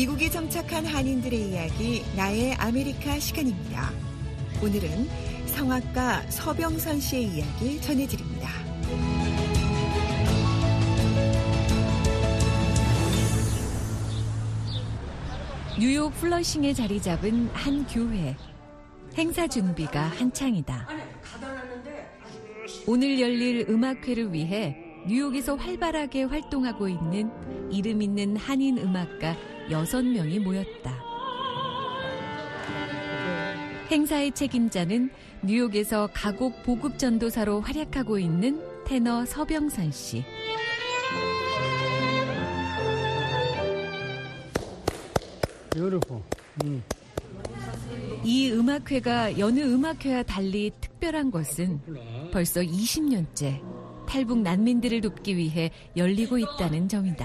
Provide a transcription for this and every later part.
미국에 정착한 한인들의 이야기, 나의 아메리카 시간입니다. 오늘은 성악가 서병선 씨의 이야기 전해드립니다. 뉴욕 플러싱에 자리 잡은 한 교회. 행사 준비가 한창이다. 오늘 열릴 음악회를 위해 뉴욕에서 활발하게 활동하고 있는 이름 있는 한인 음악가 6명이 모였다. 행사의 책임자는 뉴욕에서 가곡 보급 전도사로 활약하고 있는 테너 서병선 씨. 이 음악회가 여느 음악회와 달리 특별한 것은 벌써 20년째 탈북 난민들을 돕기 위해 열리고 있다는 점이다.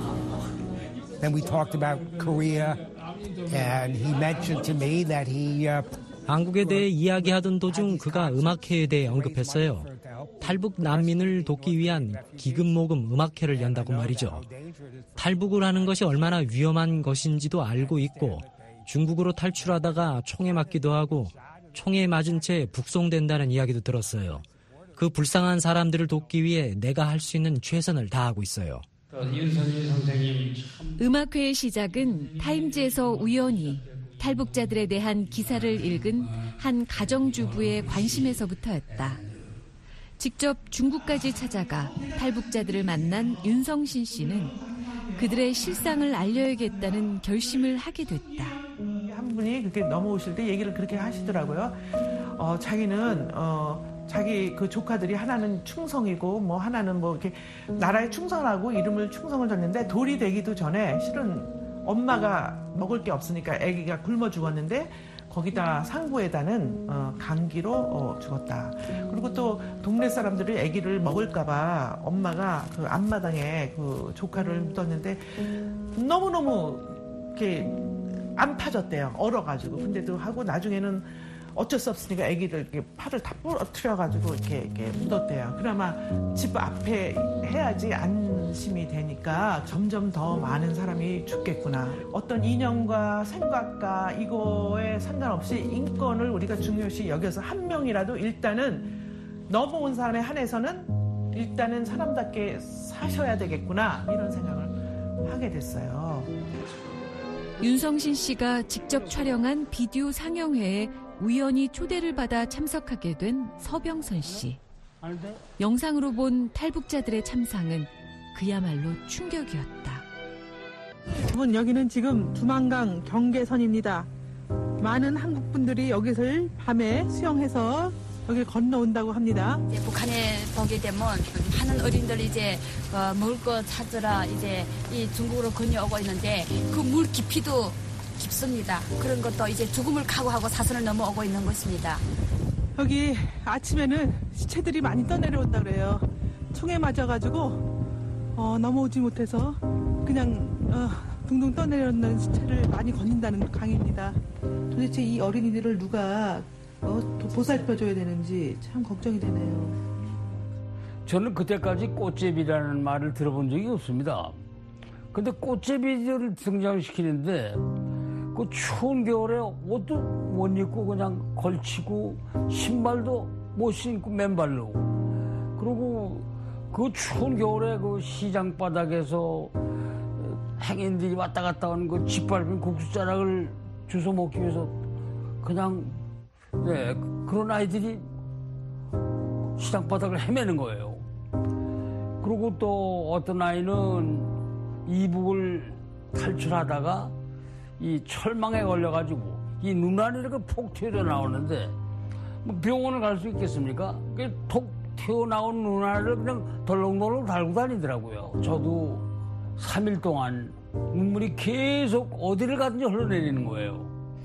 Then we talked about Korea, and he mentioned to me that he 한국에 대해 이야기하던 도중 그가 음악회에 대해 언급했어요. 탈북 난민을 돕기 위한 기금 모금 음악회를 연다고 말이죠. 탈북을 하는 것이 얼마나 위험한 것인지도 알고 있고 중국으로 탈출하다가 총에 맞기도 하고 총에 맞은 채 북송된다는 이야기도 들었어요. 그 불쌍한 사람들을 돕기 위해 내가 할 수 있는 최선을 다하고 있어요. 윤선희 선생님. 음악회의 시작은 타임즈에서 우연히 탈북자들에 대한 기사를 읽은 한 가정주부의 관심에서부터였다. 직접 중국까지 찾아가 탈북자들을 만난 윤성신 씨는 그들의 실상을 알려야겠다는 결심을 하게 됐다. 한 분이 그렇게 넘어오실 때 얘기를 그렇게 하시더라고요. 자기는 자기 그 조카들이 하나는 충성이고 뭐 하나는 뭐 이렇게 나라에 충성하고 이름을 충성을 줬는데 돌이 되기도 전에 실은 엄마가 먹을 게 없으니까 아기가 굶어 죽었는데 거기다 상부에다는 감기로 죽었다. 그리고 또 동네 사람들이 아기를 먹을까봐 엄마가 그 앞마당에 그 조카를 묻었는데 너무너무 이렇게 안 파졌대요. 얼어가지고. 근데도 하고 나중에는 어쩔 수 없으니까 아기를 이렇게 팔을 다 부러뜨려가지고 이렇게 묻었대요. 그나마 집 앞에 해야지 안심이 되니까 점점 더 많은 사람이 죽겠구나. 어떤 이념과 생각과 이거에 상관없이 인권을 우리가 중요시 여겨서 한 명이라도 일단은 넘어온 사람에 한해서는 일단은 사람답게 사셔야 되겠구나. 이런 생각을 하게 됐어요. 윤성신 씨가 직접 촬영한 비디오 상영회에 우연히 초대를 받아 참석하게 된 서병선 씨. 영상으로 본 탈북자들의 참상은 그야말로 충격이었다. 여러분, 여기는 지금 두만강 경계선입니다. 많은 한국 분들이 여기를 밤에 수영해서 여기 건너온다고 합니다. 이제 북한에 보게 되면 많은 어린들이 이제 먹을 거 찾으라 이제 이 중국으로 건너오고 있는데 그 물 깊이도 깊습니다. 그런 것도 이제 죽음을 각오하고 사선을 넘어오고 있는 것입니다. 여기 아침에는 시체들이 많이 떠내려온다 그래요. 총에 맞아가지고 넘어오지 못해서 그냥 둥둥 떠내려오는 시체를 많이 건진다는 강입니다. 도대체 이 어린이들을 누가 보살펴줘야 되는지 참 걱정이 되네요. 저는 그때까지 꽃제비라는 말을 들어본 적이 없습니다. 근데 꽃제비들을 등장시키는데 그 추운 겨울에 옷도 못 입고 그냥 걸치고 신발도 못 신고 맨발로. 그리고 그 추운 겨울에 그 시장 바닥에서 행인들이 왔다 갔다 하는 그 짓밟은 국수자락을 주워 먹기 위해서 그냥 그런 아이들이 시장 바닥을 헤매는 거예요. 그리고 또 어떤 아이는 이북을 탈출하다가 이 철망에 걸려가지고 이 눈알이 폭 튀어나오는데 뭐 병원을 갈 수 있겠습니까? 톡 튀어나온 눈알을 그냥 덜렁덜렁 달고 다니더라고요. 저도 3일 동안 눈물이 계속 어디를 가든지 흘러내리는 거예요.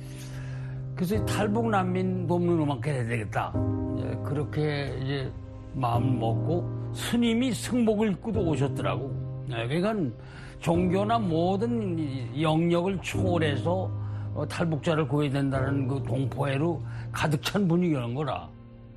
그래서 탈북 난민 돕는 음악회 해야 되겠다. 그렇게 이제 마음 먹고 스님이 승복을 입고도 오셨더라고. 그러니까 종교나 모든 영역을 초월해서 탈북자를 구해야 된다는 그 동포애로 가득 찬 분위기라는 거라.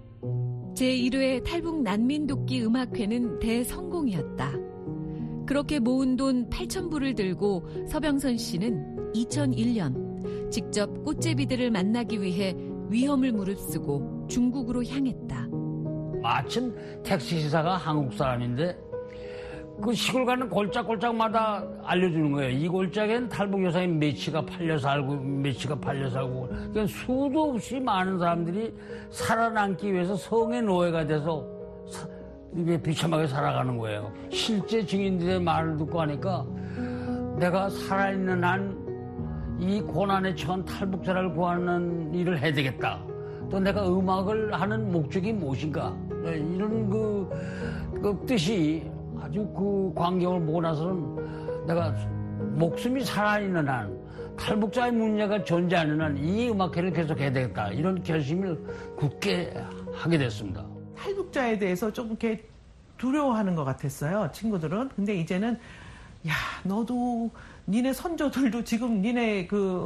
제1회 탈북 난민 돕기 음악회는 대성공이었다. 그렇게 모은 돈 8,000불을 들고 서병선 씨는 2001년 직접 꽃제비들을 만나기 위해 위험을 무릅쓰고 중국으로 향했다. 마침 택시기사가 한국 사람인데 그 시골 가는 골짝골짝마다 알려주는 거예요. 이 골짝엔 탈북 여성이 몇치가 팔려 살고 몇치가 팔려 살고. 그러니까 수도 없이 많은 사람들이 살아남기 위해서 성의 노예가 돼서 이게 비참하게 살아가는 거예요. 실제 증인들의 말을 듣고 하니까 내가 살아있는 한 이 고난에 처한 탈북자를 구하는 일을 해야 되겠다. 또 내가 음악을 하는 목적이 무엇인가. 이런 그 뜻이 아주 그 광경을 보고 나서는 내가 목숨이 살아있는 한 탈북자의 문제가 존재하는 한 이 음악회를 계속해야 되겠다. 이런 결심을 굳게 하게 됐습니다. 탈북자에 대해서 좀 이렇게 두려워하는 것 같았어요, 친구들은. 근데 이제는 야, 너도 니네 선조들도 지금 니네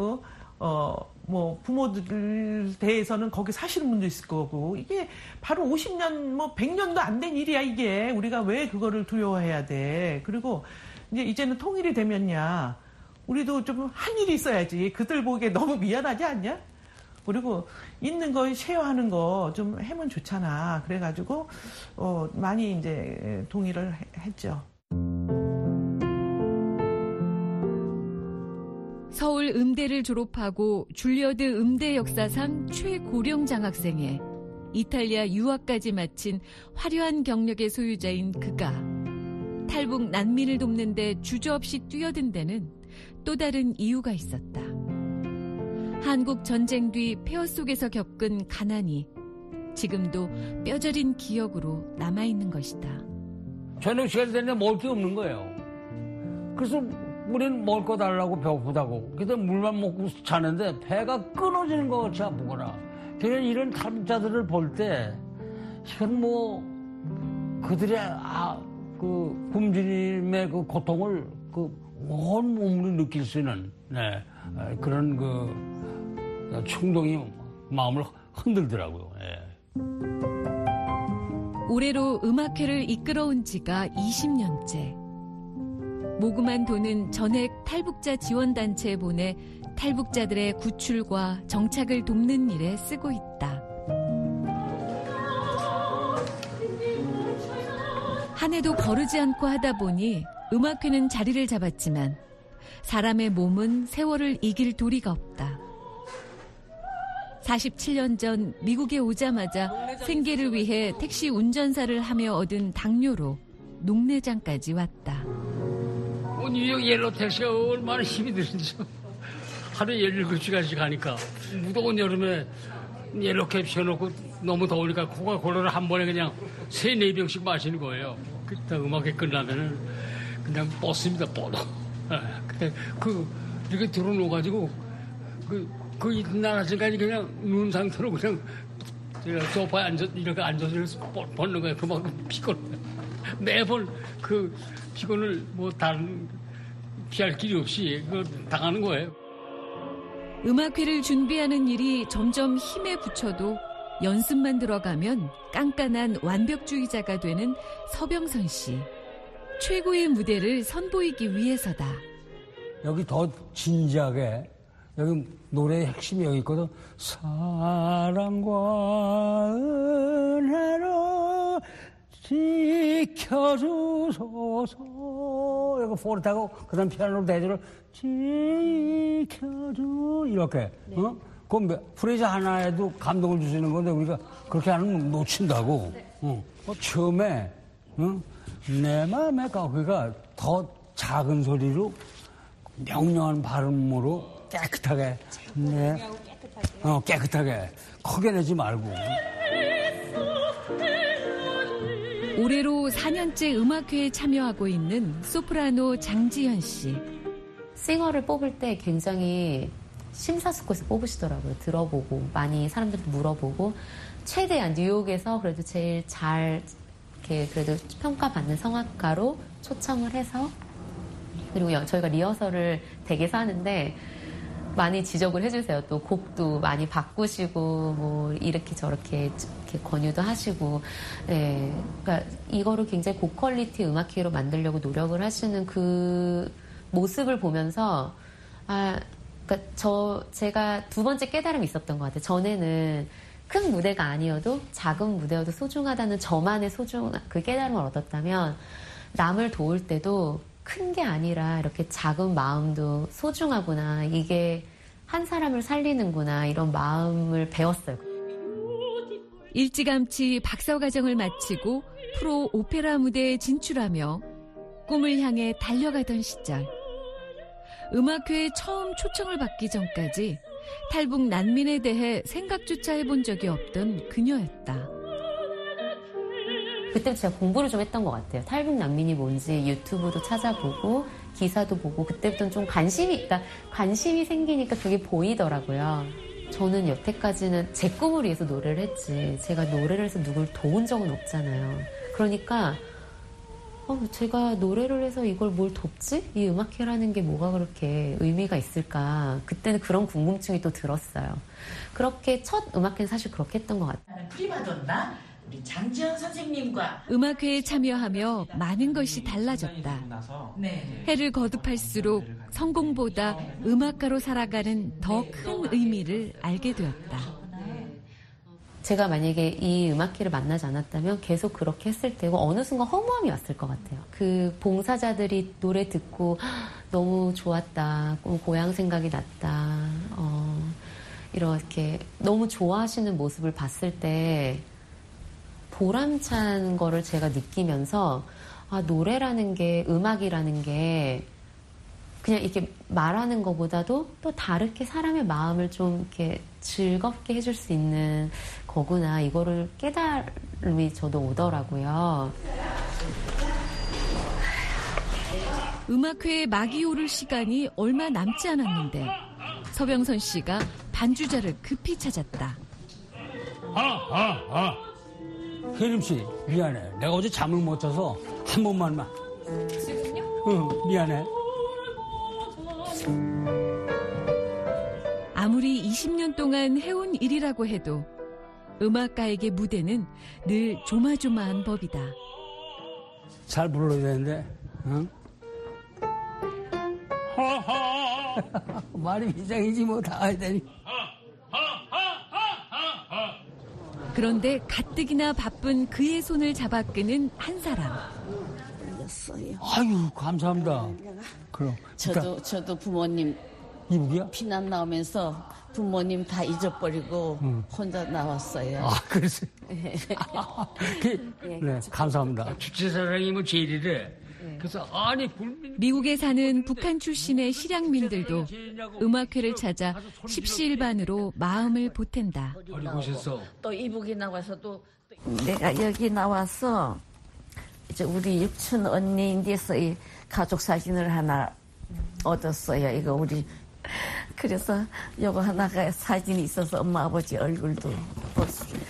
뭐 부모들 대해서는 거기 사시는 분도 있을 거고, 이게 바로 50년 뭐 100년도 안 된 일이야. 이게 우리가 왜 그거를 두려워해야 돼. 그리고 이제는 통일이 되면야 우리도 좀 한 일이 있어야지. 그들 보기에 너무 미안하지 않냐? 그리고 있는 거 쉐어하는 거 좀 하면 좋잖아. 그래가지고 많이 이제 동의를 했죠. 서울 음대를 졸업하고 줄리어드 음대 역사상 최고령 장학생에 이탈리아 유학까지 마친 화려한 경력의 소유자인 그가 탈북 난민을 돕는 데 주저없이 뛰어든 데는 또 다른 이유가 있었다. 한국 전쟁 뒤 폐허 속에서 겪은 가난이 지금도 뼈저린 기억으로 남아있는 것이다. 저녁 시간 되는데 먹을 게 없는 거예요. 그래서 우리는 먹을 거 달라고 배고프다고. 그래서 물만 먹고 자는데 배가 끊어지는 것 같이 아프거나. 그냥 이런 탈북자들을 볼 때 이건 뭐 그들의 그 굶주림의 그 고통을 그 온 몸으로 느낄 수 있는 그런 그 충동이 마음을 흔들더라고요. 올해로 음악회를 이끌어온 지가 20년째. 모금한 돈은 전액 탈북자 지원단체에 보내 탈북자들의 구출과 정착을 돕는 일에 쓰고 있다. 한 해도 거르지 않고 하다 보니 음악회는 자리를 잡았지만 사람의 몸은 세월을 이길 도리가 없다. 47년 전 미국에 오자마자 생계를 위해 택시 운전사를 하며 얻은 당뇨로 녹내장까지 왔다. 뉴욕 옐로 택시가 얼마나 힘이 드는지 하루에 17시간씩 가니까 무더운 여름에 옐로캡 씌워놓고 너무 더우니까 코카콜라를 한 번에 그냥 3-4병씩 마시는 거예요. 그때 음악회 끝나면은 그냥 뻗습니다, 뻗어. 이렇게 들어놓아가지고 그 이튿날 아침까지 그냥 눈 상태로 그냥 제가 소파에 이렇게 앉아서 뻗는 거예요. 그만큼 피곤해. 매번 그 피곤을 뭐 다른 피할 길이 없이 그걸 당하는 거예요. 음악회를 준비하는 일이 점점 힘에 부쳐도 연습만 들어가면 깐깐한 완벽주의자가 되는 서병선 씨. 최고의 무대를 선보이기 위해서다. 여기 더 진지하게 여기 노래의 핵심이 여기 있거든. 사랑과 은혜로 지켜주소서. 이거 포르타고 그다음 피아노로 대주를 지켜주 이렇게. 네. 그 프레이즈 하나에도 감동을 주시는 건데 우리가 그렇게 하면 놓친다고. 네. 처음에 내 마음의 가오가 더 작은 소리로 명령한 발음으로 깨끗하게. 네. 깨끗하게. 크게 내지 말고. 올해로 4년째 음악회에 참여하고 있는 소프라노 장지현 씨. 싱어를 뽑을 때 굉장히 심사숙고해서 뽑으시더라고요. 들어보고 많이 사람들도 물어보고 최대한 뉴욕에서 그래도 제일 잘 이렇게 그래도 평가받는 성악가로 초청을 해서 그리고 저희가 리허설을 댁에서 하는데 많이 지적을 해주세요. 또 곡도 많이 바꾸시고 뭐 이렇게 저렇게 이렇게 권유도 하시고, 네, 그러니까 이거를 굉장히 고퀄리티 음악회로 만들려고 노력을 하시는 그 모습을 보면서 그러니까 제가 두 번째 깨달음이 있었던 것 같아요. 전에는 큰 무대가 아니어도 작은 무대여도 소중하다는 저만의 그 깨달음을 얻었다면 남을 도울 때도 큰 게 아니라 이렇게 작은 마음도 소중하구나. 이게 한 사람을 살리는구나. 이런 마음을 배웠어요. 일찌감치 박사과정을 마치고 프로 오페라 무대에 진출하며 꿈을 향해 달려가던 시절. 음악회에 처음 초청을 받기 전까지 탈북 난민에 대해 생각조차 해본 적이 없던 그녀였다. 그때 제가 공부를 좀 했던 것 같아요. 탈북 난민이 뭔지 유튜브도 찾아보고 기사도 보고 그때부터는 좀 관심이 생기니까 그게 보이더라고요. 저는 여태까지는 제 꿈을 위해서 노래를 했지 제가 노래를 해서 누굴 도운 적은 없잖아요. 그러니까 제가 노래를 해서 이걸 뭘 돕지? 이 음악회라는 게 뭐가 그렇게 의미가 있을까? 그때는 그런 궁금증이 또 들었어요. 그렇게 첫 음악회는 사실 그렇게 했던 것 같아요. 프리마돈나 우리 장지현 선생님과 음악회에 참여하며 많은 것이 달라졌다. 해를 거듭할수록 성공보다 음악가로 살아가는 더 큰 의미를 알게 되었다. 제가 만약에 이 음악회를 만나지 않았다면 계속 그렇게 했을 테고 어느 순간 허무함이 왔을 것 같아요. 그 봉사자들이 노래 듣고 너무 좋았다, 고향 생각이 났다, 이렇게 너무 좋아하시는 모습을 봤을 때 보람찬 거를 제가 느끼면서 노래라는 게, 음악이라는 게 그냥 이렇게 말하는 것보다도 또 다르게 사람의 마음을 좀 이렇게 즐겁게 해줄 수 있는 거구나. 이거를 깨달음이 저도 오더라고요. 음악회에 막이 오를 시간이 얼마 남지 않았는데 서병선 씨가 반주자를 급히 찾았다. 혜림 씨, 미안해. 내가 어제 잠을 못 자서 한 번만만. 지금요? 응, 미안해. 아무리 20년 동안 해온 일이라고 해도 음악가에게 무대는 늘 조마조마한 법이다. 잘 불러야 되는데, 응? 말이 비장이지 뭐 다 해야 되니. 그런데 가뜩이나 바쁜 그의 손을 잡아 끄는 한 사람. 아유, 감사합니다. 그럼. 저도 부모님 이북이야? 피난 나오면서 부모님 다 잊어버리고 혼자 나왔어요. 그래서. 네, 감사합니다. 주최사장이 뭐 제일이래. 그래서 미국에 사는 북한 출신의 실향민들도 음악회를 찾아 십시일반으로 마음을 보탠다. 또 이북이 나와서도 내가 여기 나와서 이제 우리 육촌 언니인데서 이 가족 사진을 하나 얻었어요. 이거 우리 그래서 요거 하나가 사진이 있어서 엄마 아버지 얼굴도 볼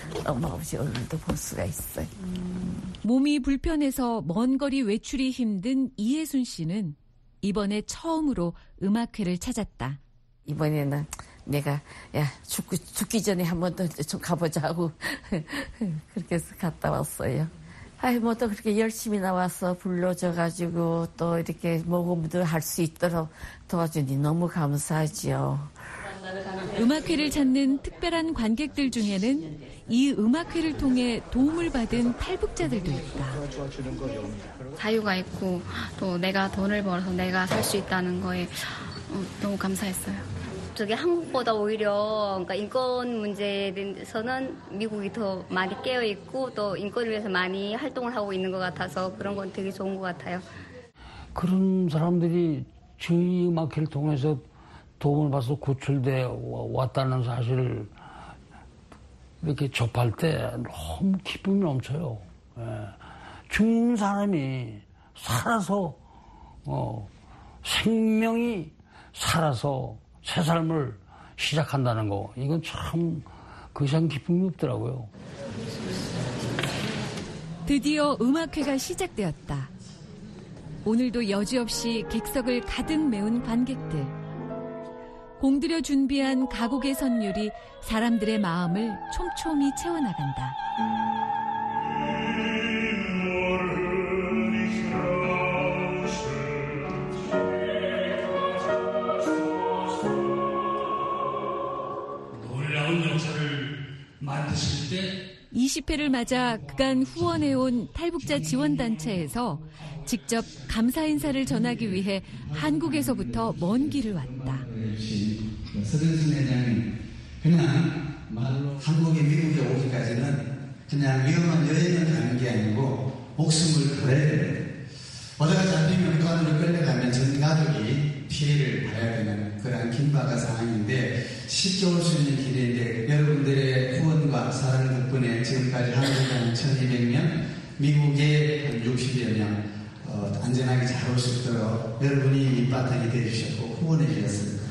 수가 있어요. 몸이 불편해서 먼 거리 외출이 힘든 이혜순 씨는 이번에 처음으로 음악회를 찾았다. 이번에는 내가 죽기 전에 한 번 더 좀 가보자고 그렇게 해서 갔다 왔어요. 뭐 또 그렇게 열심히 나와서 불러줘가지고 또 이렇게 모금도 할 수 있도록 도와주니 너무 감사하지요. 음악회를 찾는 특별한 관객들 중에는 이 음악회를 통해 도움을 받은 탈북자들도 있다. 자유가 있고 또 내가 돈을 벌어서 내가 살 수 있다는 거에 너무 감사했어요. 저기 한국보다 오히려 그러니까 인권 문제에 대해서는 미국이 더 많이 깨어 있고 또 인권을 위해서 많이 활동을 하고 있는 것 같아서 그런 건 되게 좋은 것 같아요. 그런 사람들이 저희 음악회를 통해서 도움을 받아서 구출돼 왔다는 사실을 이렇게 접할 때 너무 기쁨이 넘쳐요. 죽는 사람이 살아서 생명이 살아서 새 삶을 시작한다는 거, 이건 참 그 이상 기쁨이 없더라고요. 드디어 음악회가 시작되었다. 오늘도 여지없이 객석을 가득 메운 관객들. 공들여 준비한 가곡의 선율이 사람들의 마음을 촘촘히 채워나간다. 만드실 때 20회를 맞아 그간 후원해온 탈북자 지원단체에서 직접 감사 인사를 전하기 위해 한국에서부터 먼 길을 왔다. 서정순 회장님, 그냥 한국에 미국에 오기까지는 그냥 위험한 여행을 가는 게 아니고 목숨을 걸어야 돼요. 오다가 잡히면 북한으로 끌려가면 전 가족이 피해를 봐야 되는 그런 긴박한 상황인데 쉽게 올 수 있는 길인데 여러분들의 후원과 사랑 덕분에 지금까지 한국에 1200명, 미국에 한 60여 명 안전하게 잘 올 수 있도록 여러분이 밑바탕이 되주셨고 후원해 주셨습니다.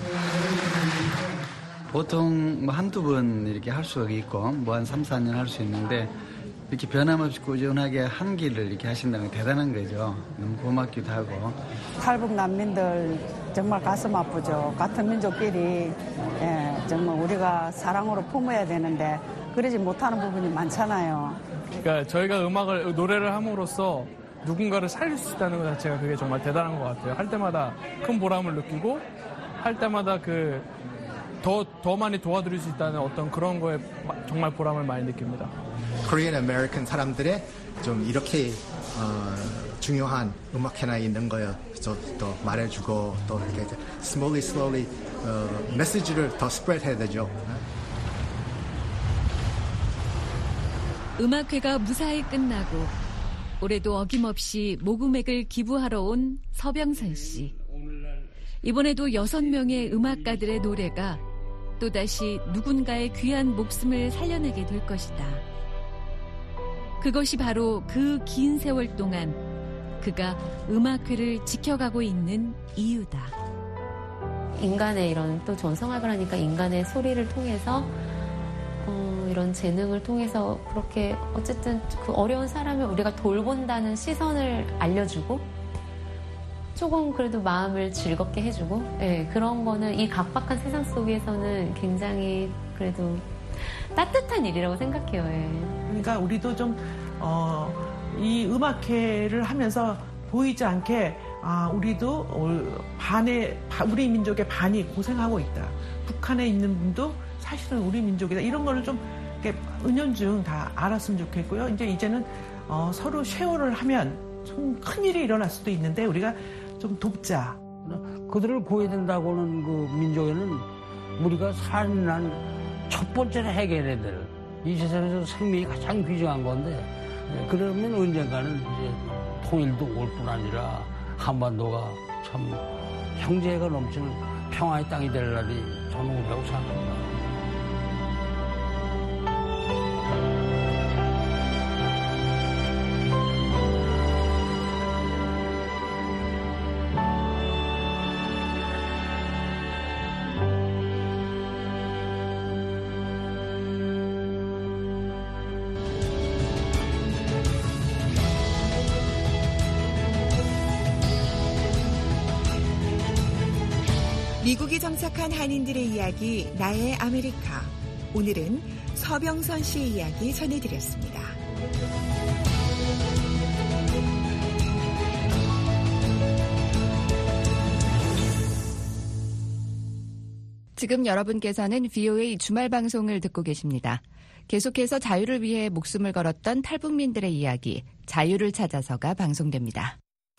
보통 한두 번 이렇게 할 수가 있고 한 3, 4년 할 수 있는데 이렇게 변함없이 꾸준하게 한 길을 이렇게 하신다는 게 대단한 거죠. 너무 고맙기도 하고. 탈북 난민들 정말 가슴 아프죠. 같은 민족끼리 정말 우리가 사랑으로 품어야 되는데 그러지 못하는 부분이 많잖아요. 그러니까 저희가 노래를 함으로써 누군가를 살릴 수 있다는 것 자체가 그게 정말 대단한 것 같아요. 할 때마다 큰 보람을 느끼고 할 때마다 더 많이 도와드릴 수 있다는 어떤 그런 거에 정말 보람을 많이 느낍니다. Korean American 사람들의 좀 이렇게 중요한 음악회나 있는 거에 또 말해주고 또 이렇게 slowly 메시지를 더 spread 해야 되죠. 음악회가 무사히 끝나고 올해도 어김없이 모금액을 기부하러 온 서병선 씨. 이번에도 6명의 음악가들의 노래가 또다시 누군가의 귀한 목숨을 살려내게 될 것이다. 그것이 바로 그 긴 세월 동안 그가 음악회를 지켜가고 있는 이유다. 인간의 이런 또 전성학을 하니까 인간의 소리를 통해서 이런 재능을 통해서 그렇게 어쨌든 그 어려운 사람을 우리가 돌본다는 시선을 알려주고 조금 그래도 마음을 즐겁게 해주고 그런 거는 이 각박한 세상 속에서는 굉장히 그래도 따뜻한 일이라고 생각해요. 그러니까 우리도 좀 이 음악회를 하면서 보이지 않게 우리도 우리 민족의 반이 고생하고 있다. 북한에 있는 분도 사실은 우리 민족이다. 이런 거를 좀 이렇게 은연중 다 알았으면 좋겠고요. 이제는 서로 쉐어를 하면 좀 큰일이 일어날 수도 있는데 우리가 좀 돕자. 그들을 구해낸다고는 그 민족에는 우리가 살인한 첫 번째로 해결해야 될 이 세상에서 생명이 가장 귀중한 건데 그러면 언젠가는 이제 통일도 올 뿐 아니라 한반도가 참 형제가 넘치는 평화의 땅이 될 날이 저는 오리라고 생각합니다. 미국에 정착한 한인들의 이야기 나의 아메리카. 오늘은 서병선 씨의 이야기 전해드렸습니다. 지금 여러분께서는 VOA 주말 방송을 듣고 계십니다. 계속해서 자유를 위해 목숨을 걸었던 탈북민들의 이야기, 자유를 찾아서가 방송됩니다.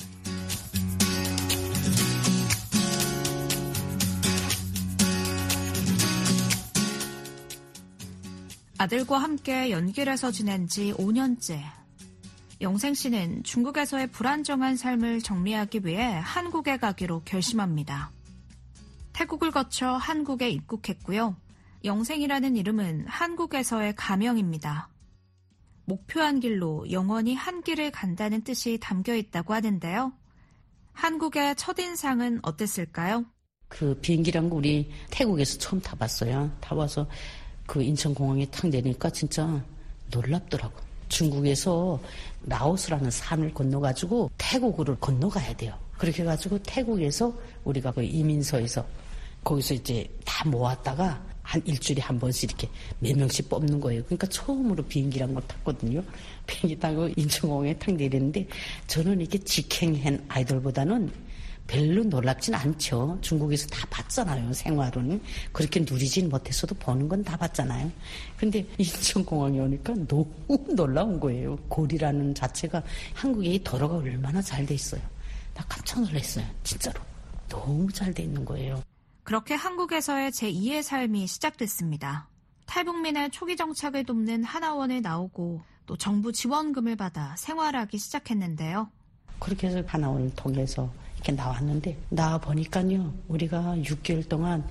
아들과 함께 연길에서 지낸 지 5년째. 영생 씨는 중국에서의 불안정한 삶을 정리하기 위해 한국에 가기로 결심합니다. 태국을 거쳐 한국에 입국했고요. 영생이라는 이름은 한국에서의 가명입니다. 목표한 길로 영원히 한 길을 간다는 뜻이 담겨 있다고 하는데요. 한국의 첫인상은 어땠을까요? 그 비행기란 거 우리 태국에서 처음 타봤어요. 타봐서 그 인천공항에 탁 내리니까 진짜 놀랍더라고. 중국에서 라오스라는 산을 건너가지고 태국으로 건너가야 돼요. 그렇게 해가지고 태국에서 우리가 그 이민서에서 거기서 이제 다 모았다가 한 일주일에 한 번씩 이렇게 몇 명씩 뽑는 거예요. 그러니까 처음으로 비행기란 걸 탔거든요. 비행기 타고 인천공항에 탁 내렸는데 저는 이렇게 직행한 아이들보다는 별로 놀랍진 않죠. 중국에서 다 봤잖아요. 생활은. 그렇게 누리진 못했어도 보는 건 다 봤잖아요. 근데 인천공항에 오니까 너무 놀라운 거예요. 고리라는 자체가 한국에 이 도로가 얼마나 잘 돼 있어요. 나 깜짝 놀랐어요. 진짜로. 너무 잘 돼 있는 거예요. 그렇게 한국에서의 제2의 삶이 시작됐습니다. 탈북민의 초기 정착을 돕는 하나원에 나오고 또 정부 지원금을 받아 생활하기 시작했는데요. 그렇게 해서 하나원을 통해서 이렇게 나왔는데 나와 보니까요. 우리가 6개월 동안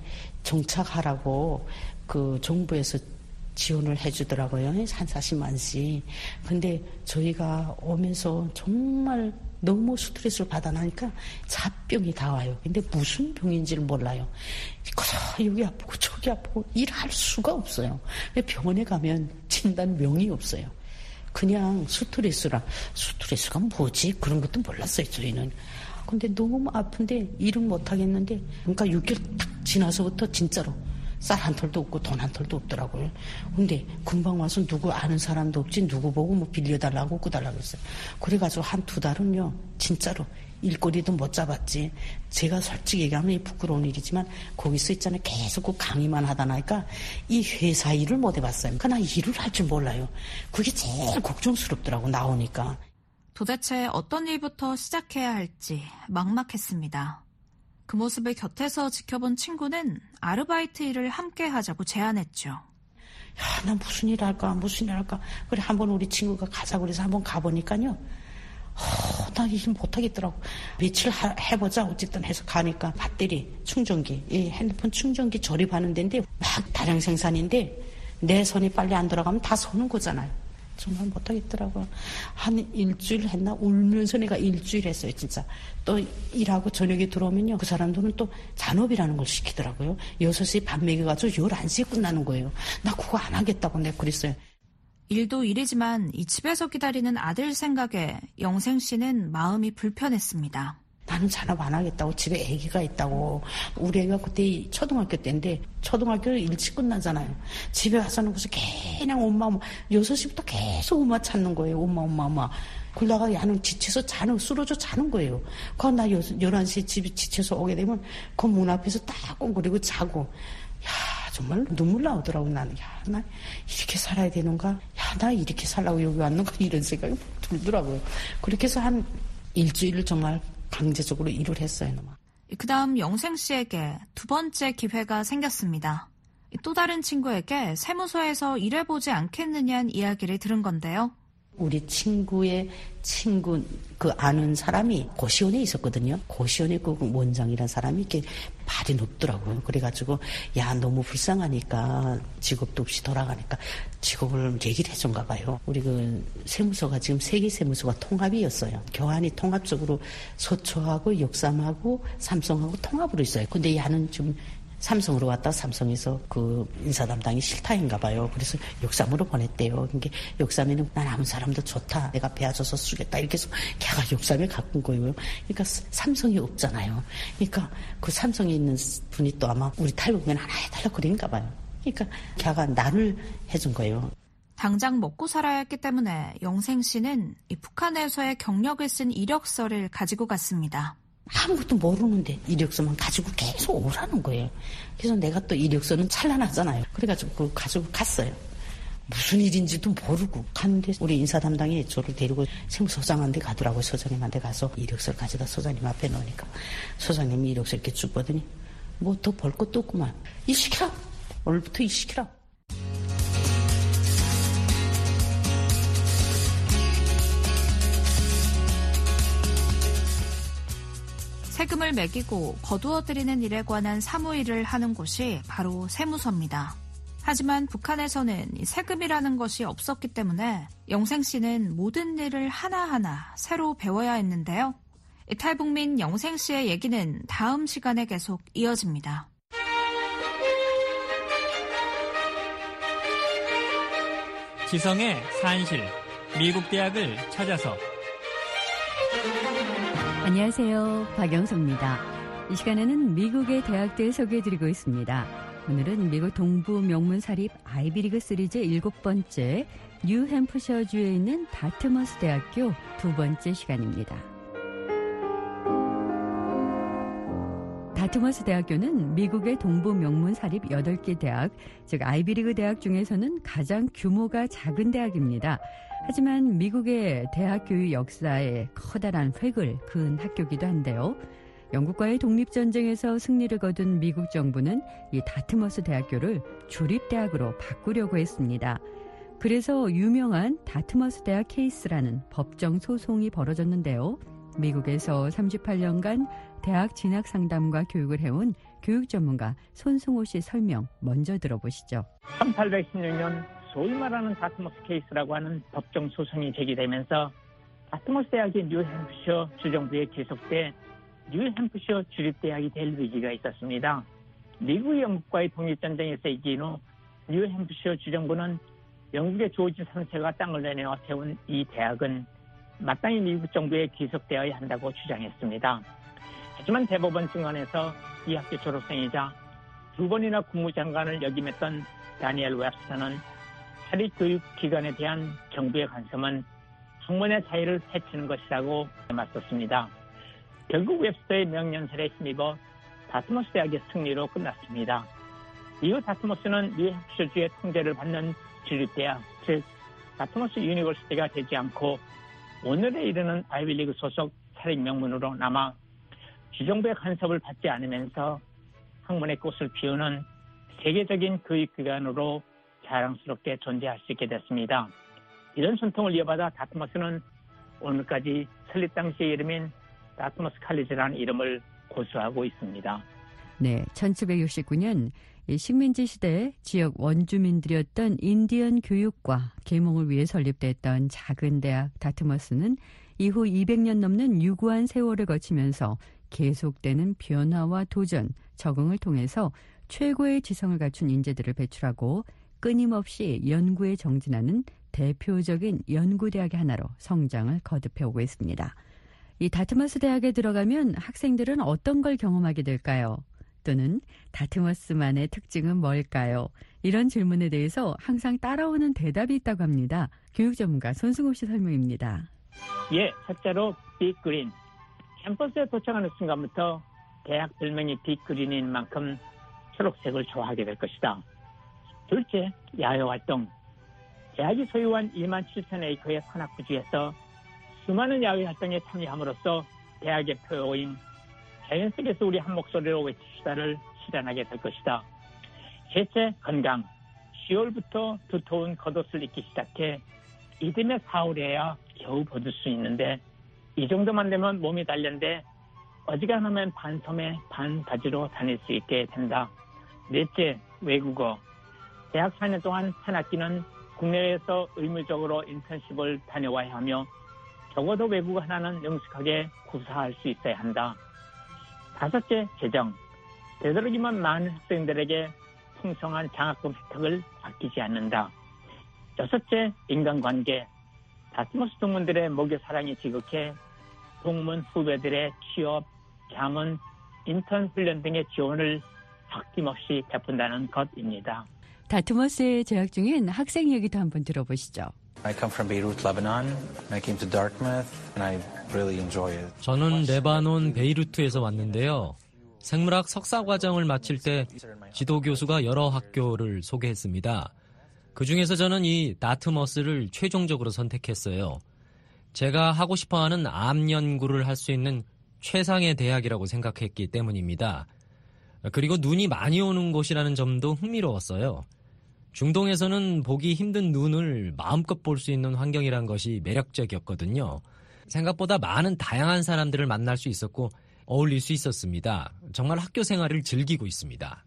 정착하라고 그 정부에서 지원을 해주더라고요. 한 40만씩. 근데 저희가 오면서 정말 너무 스트레스를 받아나니까 잡병이 다 와요. 근데 무슨 병인지를 몰라요. 여기 아프고 저기 아프고 일할 수가 없어요. 병원에 가면 진단명이 없어요. 그냥 스트레스가 뭐지? 그런 것도 몰랐어요, 저희는. 근데 너무 아픈데 일은 못하겠는데, 그러니까 6개월 딱 지나서부터 진짜로 쌀 한 톨도 없고 돈 한 톨도 없더라고요. 근데 금방 와서 누구 아는 사람도 없지, 누구 보고 뭐 빌려달라고 꾸달라고 했어요. 그래가지고 한 2달은요, 진짜로 일거리도 못 잡았지. 제가 솔직히 얘기하면 부끄러운 일이지만 거기서 있잖아요. 계속 그 강의만 하다 나니까 이 회사 일을 못 해봤어요. 그러니까 나 일을 할 줄 몰라요. 그게 제일 걱정스럽더라고 나오니까. 도대체 어떤 일부터 시작해야 할지 막막했습니다. 그 모습을 곁에서 지켜본 친구는 아르바이트 일을 함께 하자고 제안했죠. 야, 나 무슨 일 할까? 그래 한번 우리 친구가 가자고 그래서 한번 가보니까요. 나 일 못하겠더라고. 며칠 해보자 어쨌든 해서 가니까 배터리 충전기, 이 핸드폰 충전기 조립하는 데인데 막 다량 생산인데 내 손이 빨리 안 돌아가면 다 서는 거잖아요. 정말 못하겠더라고요. 한 일주일 했나? 울면서 내가 일주일 했어요, 진짜. 또 일하고 저녁에 들어오면요. 그 사람들은 또 잔업이라는 걸 시키더라고요. 6시에 밥 먹여가지고 11시에 끝나는 거예요. 나 그거 안 하겠다고 내가 그랬어요. 일도 일이지만 이 집에서 기다리는 아들 생각에 영생 씨는 마음이 불편했습니다. 나는 잔업 안 하겠다고. 집에 아기가 있다고. 우리 애가 그때 초등학교 때인데 초등학교를 일찍 끝나잖아요. 집에 와서는 그래서 그냥 엄마 6시부터 계속 엄마 찾는 거예요. 엄마. 그러다가 야는 지쳐서 쓰러져 자는 거예요. 그럼 나 11시에 집에 지쳐서 오게 되면 그 문 앞에서 딱 꽁그리고 자고. 야, 정말 눈물 나오더라고. 나는. 야, 나 이렇게 살아야 되는가? 야, 나 이렇게 살라고 여기 왔는가? 이런 생각이 들더라고요. 그렇게 해서 한 일주일을 정말 강제적으로 일을 했어요. 그 다음 영생 씨에게 두 번째 기회가 생겼습니다. 또 다른 친구에게 세무서에서 일해보지 않겠느냐는 이야기를 들은 건데요. 우리 친구의 친구 그 아는 사람이 고시원에 있었거든요. 고시원에 그 원장이라는 사람이 이렇게 발이 높더라고요. 그래가지고 야 너무 불쌍하니까 직업도 없이 돌아가니까 직업을 얘기를 해준가 봐요. 우리 그 세무서가 지금 세계 세무서가 통합이었어요. 교환이 통합적으로 서초하고 역삼하고 삼성하고 통합으로 있어요. 근데 야는 좀 삼성으로 왔다 삼성에서 그 인사 담당이 싫다인가 봐요. 그래서 역삼으로 보냈대요. 그러니까 역삼에는 난 아무 사람도 좋다. 내가 배워줘서 쓰겠다. 이렇게 해서 걔가 역삼에 가꾼 거예요. 그러니까 삼성이 없잖아요. 그러니까 그 삼성에 있는 분이 또 아마 우리 탈북민 하나 해달라고 그런가 봐요. 그러니까 걔가 나를 해준 거예요. 당장 먹고 살아야 했기 때문에 영생 씨는 이 북한에서의 경력을 쓴 이력서를 가지고 갔습니다. 아무것도 모르는데 이력서만 가지고 계속 오라는 거예요. 그래서 내가 또 이력서는 찬란하잖아요. 그래가지고 그거 가지고 갔어요. 무슨 일인지도 모르고 갔는데 우리 인사 담당이 저를 데리고 세무서장한테 가더라고요. 서장님한테 가서 이력서를 가져다 서장님 앞에 놓으니까 서장님이 이력서 이렇게 쭉 보더니 뭐 더 볼 것도 없구만. 일 시키라. 오늘부터 일 시키라. 세금을 매기고 거두어들이는 일에 관한 사무일을 하는 곳이 바로 세무서입니다. 하지만 북한에서는 세금이라는 것이 없었기 때문에 영생 씨는 모든 일을 하나하나 새로 배워야 했는데요. 탈북민 영생 씨의 얘기는 다음 시간에 계속 이어집니다. 지성의 산실, 미국 대학을 찾아서. 안녕하세요. 박영서입니다. 이 시간에는 미국의 대학들 소개해드리고 있습니다. 오늘은 미국 동부 명문사립 아이비리그 시리즈 7번째 뉴햄프셔주에 있는 다트머스 대학교 2번째 시간입니다. 다트머스 대학교는 미국의 동부 명문 사립 8개 대학, 즉 아이비리그 대학 중에서는 가장 규모가 작은 대학입니다. 하지만 미국의 대학 교육 역사에 커다란 획을 그은 학교이기도 한데요. 영국과의 독립전쟁에서 승리를 거둔 미국 정부는 이 다트머스 대학교를 주립대학으로 바꾸려고 했습니다. 그래서 유명한 다트머스 대학 케이스라는 법정 소송이 벌어졌는데요. 미국에서 38년간 대학 진학 상담과 교육을 해온 교육 전문가 손승호 씨 설명 먼저 들어보시죠. 1816년 소위 말하는 다트머스 케이스라고 하는 법정 소송이 제기되면서 다트머스 대학이 뉴햄프셔 주정부에 기속돼 뉴햄프셔 주립대학이 될 위기가 있었습니다. 미국이 영국과의 독립전쟁에서 이긴 후 뉴햄프셔 주정부는 영국의 조지 3세가 땅을 내놓아 세운 이 대학은 마땅히 미국 정부에 귀속되어야 한다고 주장했습니다. 하지만 대법원 증언에서 이 학교 졸업생이자 2번이나 국무장관을 역임했던 다니엘 웹스터는 사립교육기관에 대한 정부의 간섭은 학문의 자유를 해치는 것이라고 맞섰습니다. 결국 웹스터의 명령설에 힘입어 다트머스 대학의 승리로 끝났습니다. 이후 다트머스는 뉴햄프셔주의 통제를 받는 주립대학, 즉 다트머스 유니버시티가 되지 않고 오늘에 이르는 아이비리그 소속 사립명문으로 남아 주정부의 간섭을 받지 않으면서 학문의 꽃을 피우는 세계적인 교육기관으로 자랑스럽게 존재할 수 있게 됐습니다. 이런 전통을 이어받아 다트머스는 오늘까지 설립 당시의 이름인 다트머스 칼리지라는 이름을 고수하고 있습니다. 네, 1769년 식민지 시대 지역 원주민들이었던 인디언 교육과 계몽을 위해 설립됐던 작은 대학 다트머스는 이후 200년 넘는 유구한 세월을 거치면서 계속되는 변화와 도전, 적응을 통해서 최고의 지성을 갖춘 인재들을 배출하고 끊임없이 연구에 정진하는 대표적인 연구대학의 하나로 성장을 거듭해오고 있습니다. 이 다트머스 대학에 들어가면 학생들은 어떤 걸 경험하게 될까요? 또는 다트머스만의 특징은 뭘까요? 이런 질문에 대해서 항상 따라오는 대답이 있다고 합니다. 교육 전문가 손승호 씨 설명입니다. 예, 첫째로 빅그린. 캠퍼스에 도착하는 순간부터 대학 별명이 빅그린인 만큼 초록색을 좋아하게 될 것이다. 둘째, 야외활동. 대학이 소유한 2만 7천 에이커의 산악부지에서 수많은 야외활동에 참여함으로써 대학의 표어인 자연 속에서 우리 한 목소리로 외칩시다를 실현하게 될 것이다. 셋째, 건강. 10월부터 두터운 겉옷을 입기 시작해 이듬해 4월에야 겨우 벗을 수 있는데 이 정도만 되면 몸이 단련돼 어지간하면 반소매 반바지로 다닐 수 있게 된다. 넷째, 외국어. 대학 4년 동안 한 학기는 국내에서 의무적으로 인턴십을 다녀와야 하며 적어도 외국어 하나는 능숙하게 구사할 수 있어야 한다. 다섯째, 재정. 되도록이면 많은 학생들에게 풍성한 장학금 혜택을 아끼지 않는다. 여섯째, 인간관계. 다트머스 동문들의 모교 사랑이 지극해 동문 후배들의 취업, 자문, 인턴 훈련 등의 지원을 아낌없이 베푼다는 것입니다. 다트머스에 재학 중인 학생 얘기도 한번 들어보시죠. I come from Beirut, Lebanon. I came to Dartmouth and I really enjoy it. 저는 레바논 베이루트에서 왔는데요. 생물학 석사 과정을 마칠 때 지도 교수가 여러 학교를 소개했습니다. 그중에서 저는 이 다트머스를 최종적으로 선택했어요. 제가 하고 싶어하는 암 연구를 할 수 있는 최상의 대학이라고 생각했기 때문입니다. 그리고 눈이 많이 오는 곳이라는 점도 흥미로웠어요. 중동에서는 보기 힘든 눈을 마음껏 볼 수 있는 환경이란 것이 매력적이었거든요. 생각보다 많은 다양한 사람들을 만날 수 있었고 어울릴 수 있었습니다. 정말 학교 생활을 즐기고 있습니다.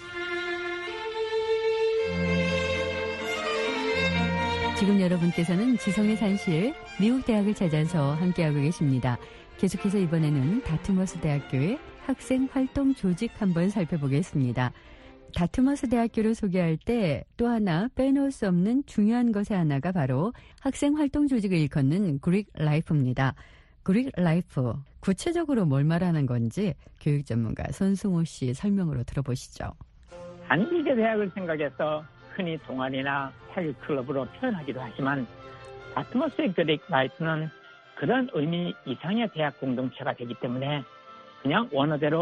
지금 여러분께서는 지성의 산실 미국 대학을 찾아서 함께하고 계십니다. 계속해서 이번에는 다트머스 대학교의 학생 활동 조직 한번 살펴보겠습니다. 다트머스 대학교를 소개할 때 또 하나 빼놓을 수 없는 중요한 것의 하나가 바로 학생 활동 조직을 일컫는 그릭 라이프입니다. 그릭 라이프, 구체적으로 뭘 말하는 건지 교육 전문가 손승호 씨 설명으로 들어보시죠. 한국의 대학을 생각해서 흔히 동아리나 사교 클럽으로 표현하기도 하지만 다트머스의 그릭 라이프는 그런 의미 이상의 대학 공동체가 되기 때문에 그냥 원어대로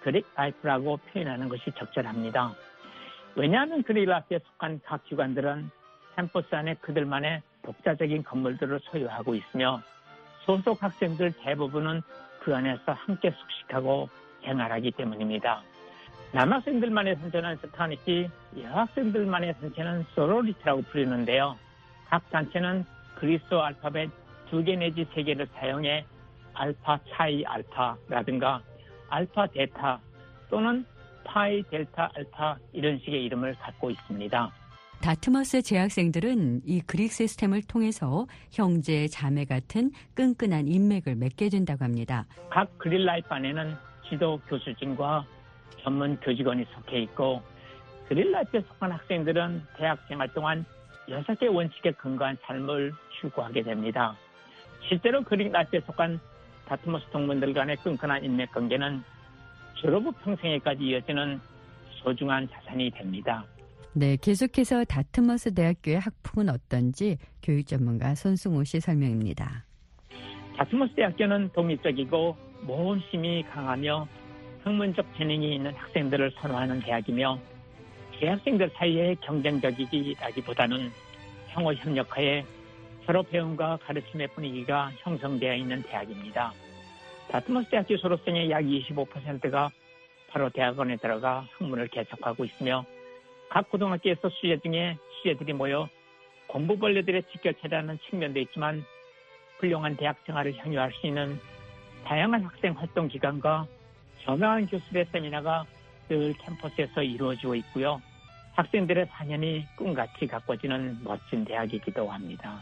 그릭 라이프라고 표현하는 것이 적절합니다. 왜냐하면 그릭 라이프에 속한 각 기관들은 캠퍼스 안에 그들만의 독자적인 건물들을 소유하고 있으며 소속 학생들 대부분은 그 안에서 함께 숙식하고 생활하기 때문입니다. 남학생들만의 단체는 스타니티, 여학생들만의 단체는 소로리티라고 부르는데요. 각 단체는 그리스어 알파벳 2개 내지 3개를 사용해 알파 차이 알파라든가 알파 데타 또는 파이 델타 알파 이런 식의 이름을 갖고 있습니다. 다트머스 재학생들은 이 그릭 시스템을 통해서 형제, 자매 같은 끈끈한 인맥을 맺게 된다고 합니다. 각 그릭 라이프 안에는 지도 교수진과 전문 교직원이 속해 있고 그릭 라이프에 속한 학생들은 대학 생활 동안 6개 원칙에 근거한 삶을 추구하게 됩니다. 실제로 그릭 라이프에 속한 다트머스 동문들 간의 끈끈한 인맥 관계는 졸업 후 평생에까지 이어지는 소중한 자산이 됩니다. 네, 계속해서 다트머스 대학교의 학풍은 어떤지 교육 전문가 손승호 씨 설명입니다. 다트머스 대학교는 독립적이고 모험심이 강하며 학문적 재능이 있는 학생들을 선호하는 대학이며 재학생들 사이에 경쟁적이기보다는 상호 협력하에 서로 배움과 가르침의 분위기가 형성되어 있는 대학입니다. 다트머스 대학교 졸업생의 약 25%가 바로 대학원에 들어가 학문을 계속하고 있으며 각 고등학교에서 수재 중에 수재들이 모여 공부벌레들의 직결체라는 측면도 있지만 훌륭한 대학 생활을 향유할 수 있는 다양한 학생 활동 기관과 저명한 교수들의 세미나가 늘 캠퍼스에서 이루어지고 있고요. 학생들의 4년이 꿈같이 가꿔지는 멋진 대학이기도 합니다.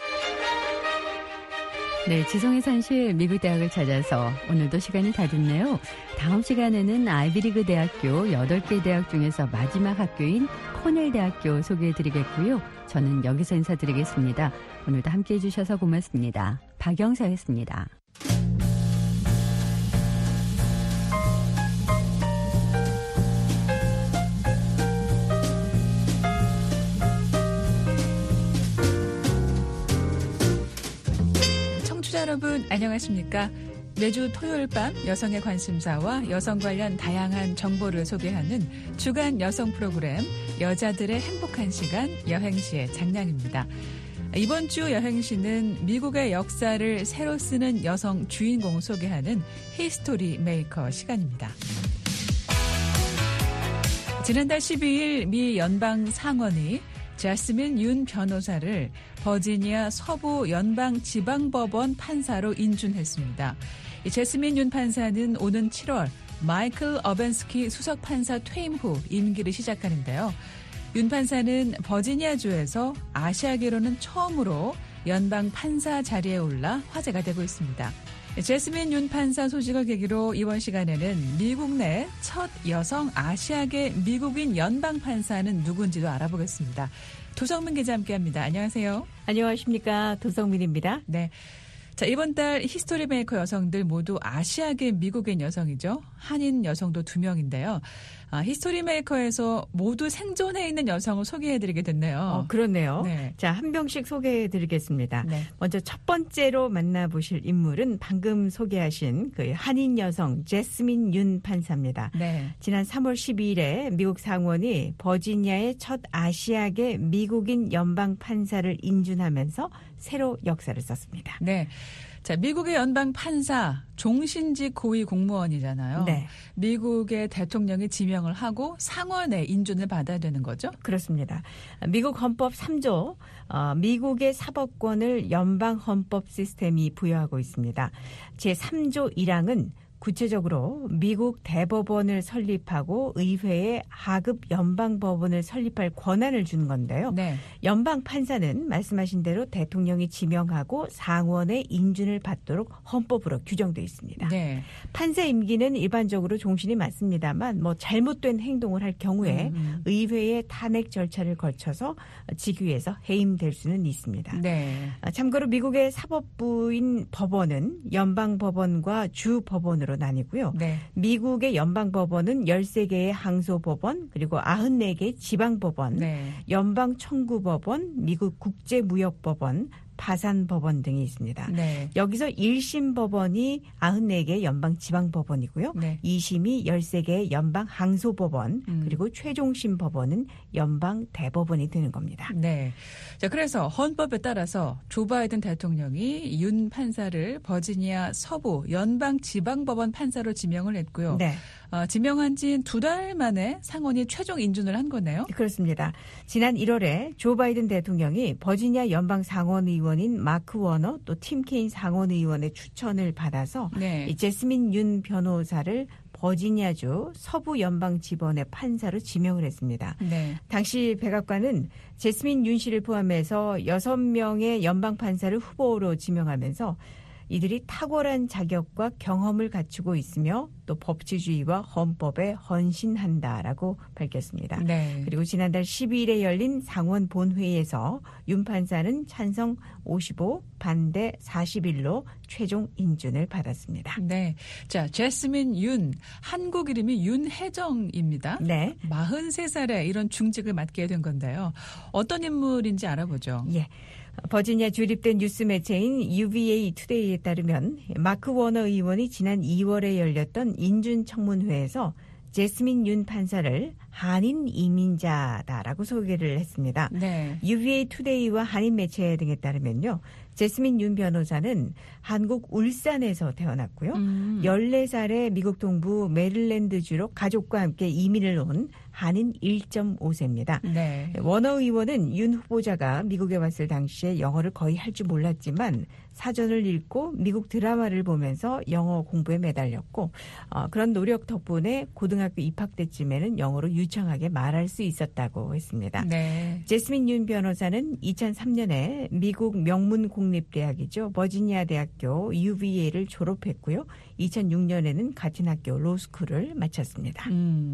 네, 지성의 산실 미국 대학을 찾아서 오늘도 시간이 다 됐네요. 다음 시간에는 아이비리그 대학교 8개 대학 중에서 마지막 학교인 코넬 대학교 소개해드리겠고요. 저는 여기서 인사드리겠습니다. 오늘도 함께해 주셔서 고맙습니다. 박영사였습니다. 여러분 안녕하십니까? 매주 토요일 밤 여성의 관심사와 여성 관련 다양한 정보를 소개하는 주간 여성 프로그램 여자들의 행복한 시간 여행시의 장량입니다. 이번 주 여행시는 미국의 역사를 새로 쓰는 여성 주인공 소개하는 히스토리 메이커 시간입니다. 지난달 12일 미 연방 상원이 제스민 윤 변호사를 버지니아 서부 연방지방법원 판사로 인준했습니다. 제스민 윤 판사는 오는 7월 마이클 어벤스키 수석판사 퇴임 후 임기를 시작하는데요. 윤 판사는 버지니아주에서 아시아계로는 처음으로 연방판사 자리에 올라 화제가 되고 있습니다. 제스민 윤 판사 소식을 계기로 이번 시간에는 미국 내 첫 여성 아시아계 미국인 연방판사는 누군지도 알아보겠습니다. 도성민 기자 함께합니다. 안녕하세요. 안녕하십니까. 도성민입니다. 네. 자, 이번 달 히스토리 메이커 여성들 모두 아시아계 미국인 여성이죠. 한인 여성도 2명인데요. 히스토리 메이커에서 모두 생존해 있는 여성을 소개해드리게 됐네요. 그렇네요. 네. 자, 한 명씩 소개해드리겠습니다. 네. 먼저 첫 번째로 만나보실 인물은 방금 소개하신 그 한인 여성 제스민 윤 판사입니다. 네. 지난 3월 12일에 미국 상원이 버지니아의 첫 아시아계 미국인 연방 판사를 인준하면서 새로 역사를 썼습니다. 네. 자, 미국의 연방 판사 종신직 고위 공무원이잖아요. 네. 미국의 대통령이 지명을 하고 상원의 인준을 받아야 되는 거죠? 그렇습니다. 미국 헌법 3조 미국의 사법권을 연방 헌법 시스템이 부여하고 있습니다. 제3조 1항은 구체적으로 미국 대법원을 설립하고 의회에 하급 연방법원을 설립할 권한을 주는 건데요. 네. 연방 판사는 말씀하신 대로 대통령이 지명하고 상원의 인준을 받도록 헌법으로 규정되어 있습니다. 네. 판사 임기는 일반적으로 종신이 맞습니다만 뭐 잘못된 행동을 할 경우에 의회의 탄핵 절차를 거쳐서 직위에서 해임될 수는 있습니다. 네. 참고로 미국의 사법부인 법원은 연방법원과 주법원으로 나뉘고요. 네. 미국의 연방법원은 13개의 항소법원 그리고 94개의 지방법원, 네. 연방청구법원, 미국 국제무역법원, 파산법원 등이 있습니다. 네. 여기서 1심 법원이 94개 연방지방법원이고요. 네. 2심이 13개 연방항소법원 그리고 최종심 법원은 연방대법원이 되는 겁니다. 네. 자, 그래서 헌법에 따라서 조 바이든 대통령이 윤 판사를 버지니아 서부 연방지방법원 판사로 지명을 했고요. 네. 지명한 지 2달 만에 상원이 최종 인준을 한 거네요. 그렇습니다. 지난 1월에 조 바이든 대통령이 버지니아 연방 상원의원인 마크 워너 또 팀 케인 상원의원의 추천을 받아서 네. 이 제스민 윤 변호사를 버지니아주 서부 연방지법원의 판사로 지명을 했습니다. 네. 당시 백악관은 제스민 윤 씨를 포함해서 6명의 연방판사를 후보로 지명하면서 이들이 탁월한 자격과 경험을 갖추고 있으며 또 법치주의와 헌법에 헌신한다라고 밝혔습니다. 네. 그리고 지난달 12일에 열린 상원 본회의에서 윤 판사는 찬성 55, 반대 41로 최종 인준을 받았습니다. 네. 자, 제스민 윤, 한국 이름이 윤혜정입니다. 네. 43살에 이런 중직을 맡게 된 건데요. 어떤 인물인지 알아보죠. 예. 버지니아 주립된 뉴스 매체인 UVA 투데이에 따르면 마크 워너 의원이 지난 2월에 열렸던 인준 청문회에서 제스민 윤 판사를 한인 이민자다라고 소개를 했습니다. 네. UVA 투데이와 한인 매체 등에 따르면요. 제스민 윤 변호사는 한국 울산에서 태어났고요. 14살에 미국 동부 메릴랜드주로 가족과 함께 이민을 온 한인 1.5세입니다. 네. 워너 의원은 윤 후보자가 미국에 왔을 당시에 영어를 거의 할 줄 몰랐지만 사전을 읽고 미국 드라마를 보면서 영어 공부에 매달렸고 그런 노력 덕분에 고등학교 입학 때쯤에는 영어로 유창하게 말할 수 있었다고 했습니다. 네. 제스민 윤 변호사는 2003년에 미국 명문 공립대학이죠. 버지니아 대학교 UVA를 졸업했고요. 2006년에는 같은 학교 로스쿨을 마쳤습니다.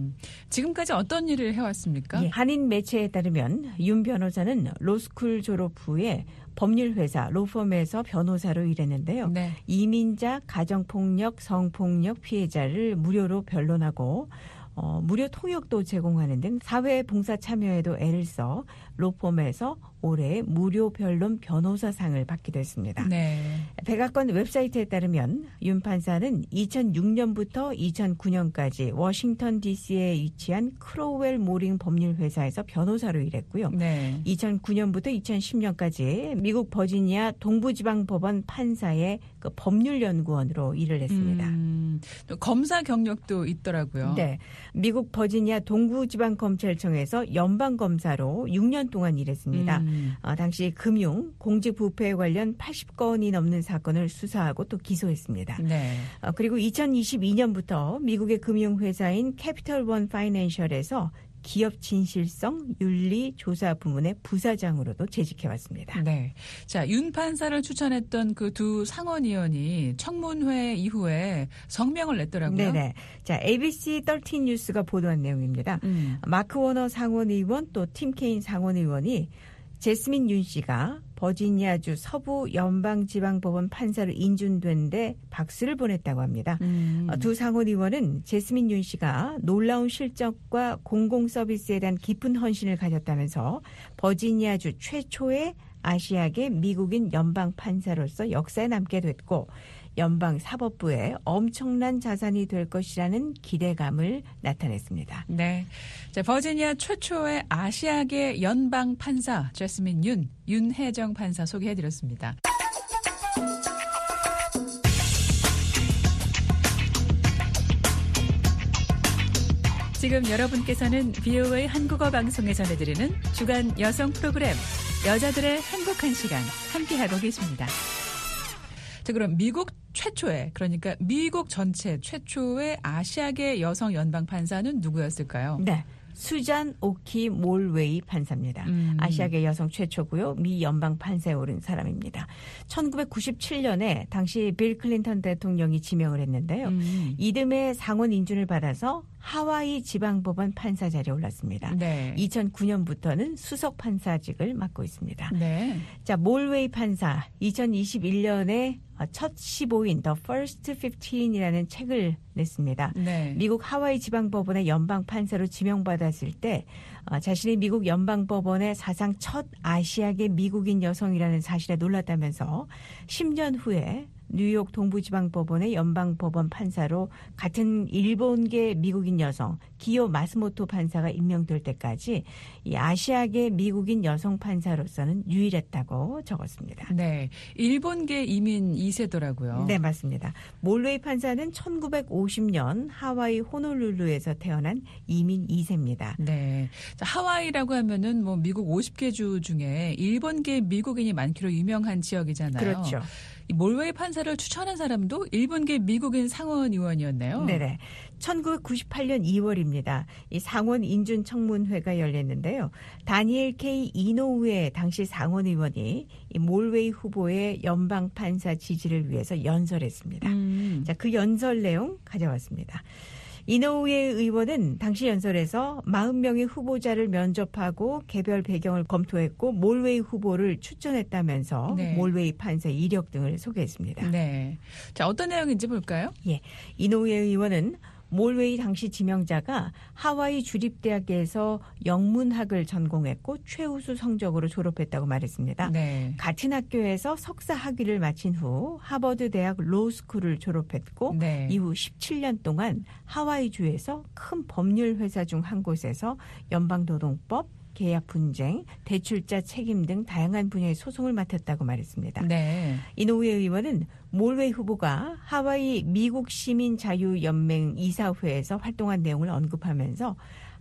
지금까지 어떤 일을 해왔습니까? 예, 한인 매체에 따르면 윤 변호사는 로스쿨 졸업 후에 법률회사 로펌에서 변호사로 일했는데요. 네. 이민자, 가정폭력, 성폭력 피해자를 무료로 변론하고 무료 통역도 제공하는 등 사회 봉사 참여에도 애를 써 로펌에서 올해 무료 변론 변호사상을 받기도 했습니다. 네. 백악관 웹사이트에 따르면 윤 판사는 2006년부터 2009년까지 워싱턴 DC에 위치한 크로웰 모링 법률회사에서 변호사로 일했고요. 네. 2009년부터 2010년까지 미국 버지니아 동부지방법원 판사의 그 법률연구원으로 일을 했습니다. 검사 경력도 있더라고요. 네. 미국 버지니아 동부지방검찰청에서 연방검사로 6년 동안 일했습니다. 당시 금융, 공직부패에 관련 80건이 넘는 사건을 수사하고 또 기소했습니다. 네. 그리고 2022년부터 미국의 금융회사인 캐피털원 파이낸셜에서 기업 진실성 윤리 조사 부문의 부사장으로도 재직해왔습니다. 네. 자, 윤 판사를 추천했던 그 두 상원의원이 청문회 이후에 성명을 냈더라고요. 네네. 자, ABC 13 뉴스가 보도한 내용입니다. 마크 워너 상원의원 또 팀 케인 상원의원이 제스민 윤 씨가 버지니아주 서부 연방지방법원 판사로 인준된 데 박수를 보냈다고 합니다. 두 상원의원은 제스민 윤 씨가 놀라운 실적과 공공서비스에 대한 깊은 헌신을 가졌다면서 버지니아주 최초의 아시아계 미국인 연방판사로서 역사에 남게 됐고 연방사법부에 엄청난 자산이 될 것이라는 기대감을 나타냈습니다. 네. 자, 버지니아 최초의 아시아계 연방 판사 제스민 윤혜정 판사 소개해드렸습니다. 지금 여러분께서는 VOA 한국어 방송에 전해드리는 주간 여성 프로그램 여자들의 행복한 시간 함께하고 계십니다. 자, 그럼 미국 최초의, 그러니까 미국 전체 최초의 아시아계 여성 연방 판사는 누구였을까요? 네. 수잔 오키 몰웨이 판사입니다. 아시아계 여성 최초고요. 미 연방 판사에 오른 사람입니다. 1997년에 당시 빌 클린턴 대통령이 지명을 했는데요. 이듬해 상원 인준을 받아서 하와이 지방법원 판사 자리에 올랐습니다. 네. 2009년부터는 수석 판사직을 맡고 있습니다. 네. 자, 몰웨이 판사 2021년에 첫 15인 The First 15이라는 책을 냈습니다. 네. 미국 하와이 지방법원의 연방 판사로 지명받았을 때 자신이 미국 연방법원의 사상 첫 아시아계 미국인 여성이라는 사실에 놀랐다면서 10년 후에 뉴욕 동부지방법원의 연방법원 판사로 같은 일본계 미국인 여성 기요 마스모토 판사가 임명될 때까지 이 아시아계 미국인 여성 판사로서는 유일했다고 적었습니다. 네, 일본계 이민 2세더라고요. 네, 맞습니다. 몰웨이 판사는 1950년 하와이 호놀룰루에서 태어난 이민 2세입니다. 네, 자, 하와이라고 하면은 뭐 미국 50개 주 중에 일본계 미국인이 많기로 유명한 지역이잖아요. 그렇죠. 이 몰웨이 판사를 추천한 사람도 일본계 미국인 상원 의원이었네요. 네네. 1998년 2월입니다. 이 상원 인준 청문회가 열렸는데요. 다니엘 K. 이노우에 당시 상원 의원이 이 몰웨이 후보의 연방 판사 지지를 위해서 연설했습니다. 자, 그 연설 내용 가져왔습니다. 이노우에 의원은 당시 연설에서 40명의 후보자를 면접하고 개별 배경을 검토했고 몰웨이 후보를 추천했다면서 네. 몰웨이 판사 이력 등을 소개했습니다. 네. 자, 어떤 내용인지 볼까요? 예. 이노우에 의원은 몰웨이 당시 지명자가 하와이 주립대학에서 영문학을 전공했고 최우수 성적으로 졸업했다고 말했습니다. 네. 같은 학교에서 석사 학위를 마친 후 하버드 대학 로스쿨을 졸업했고 네. 이후 17년 동안 하와이주에서 큰 법률 회사 중 한 곳에서 연방노동법, 계약 분쟁, 대출자 책임 등 다양한 분야의 소송을 맡았다고 말했습니다. 네. 이노우에 의원은 몰웨이 후보가 하와이 미국 시민자유연맹 이사회에서 활동한 내용을 언급하면서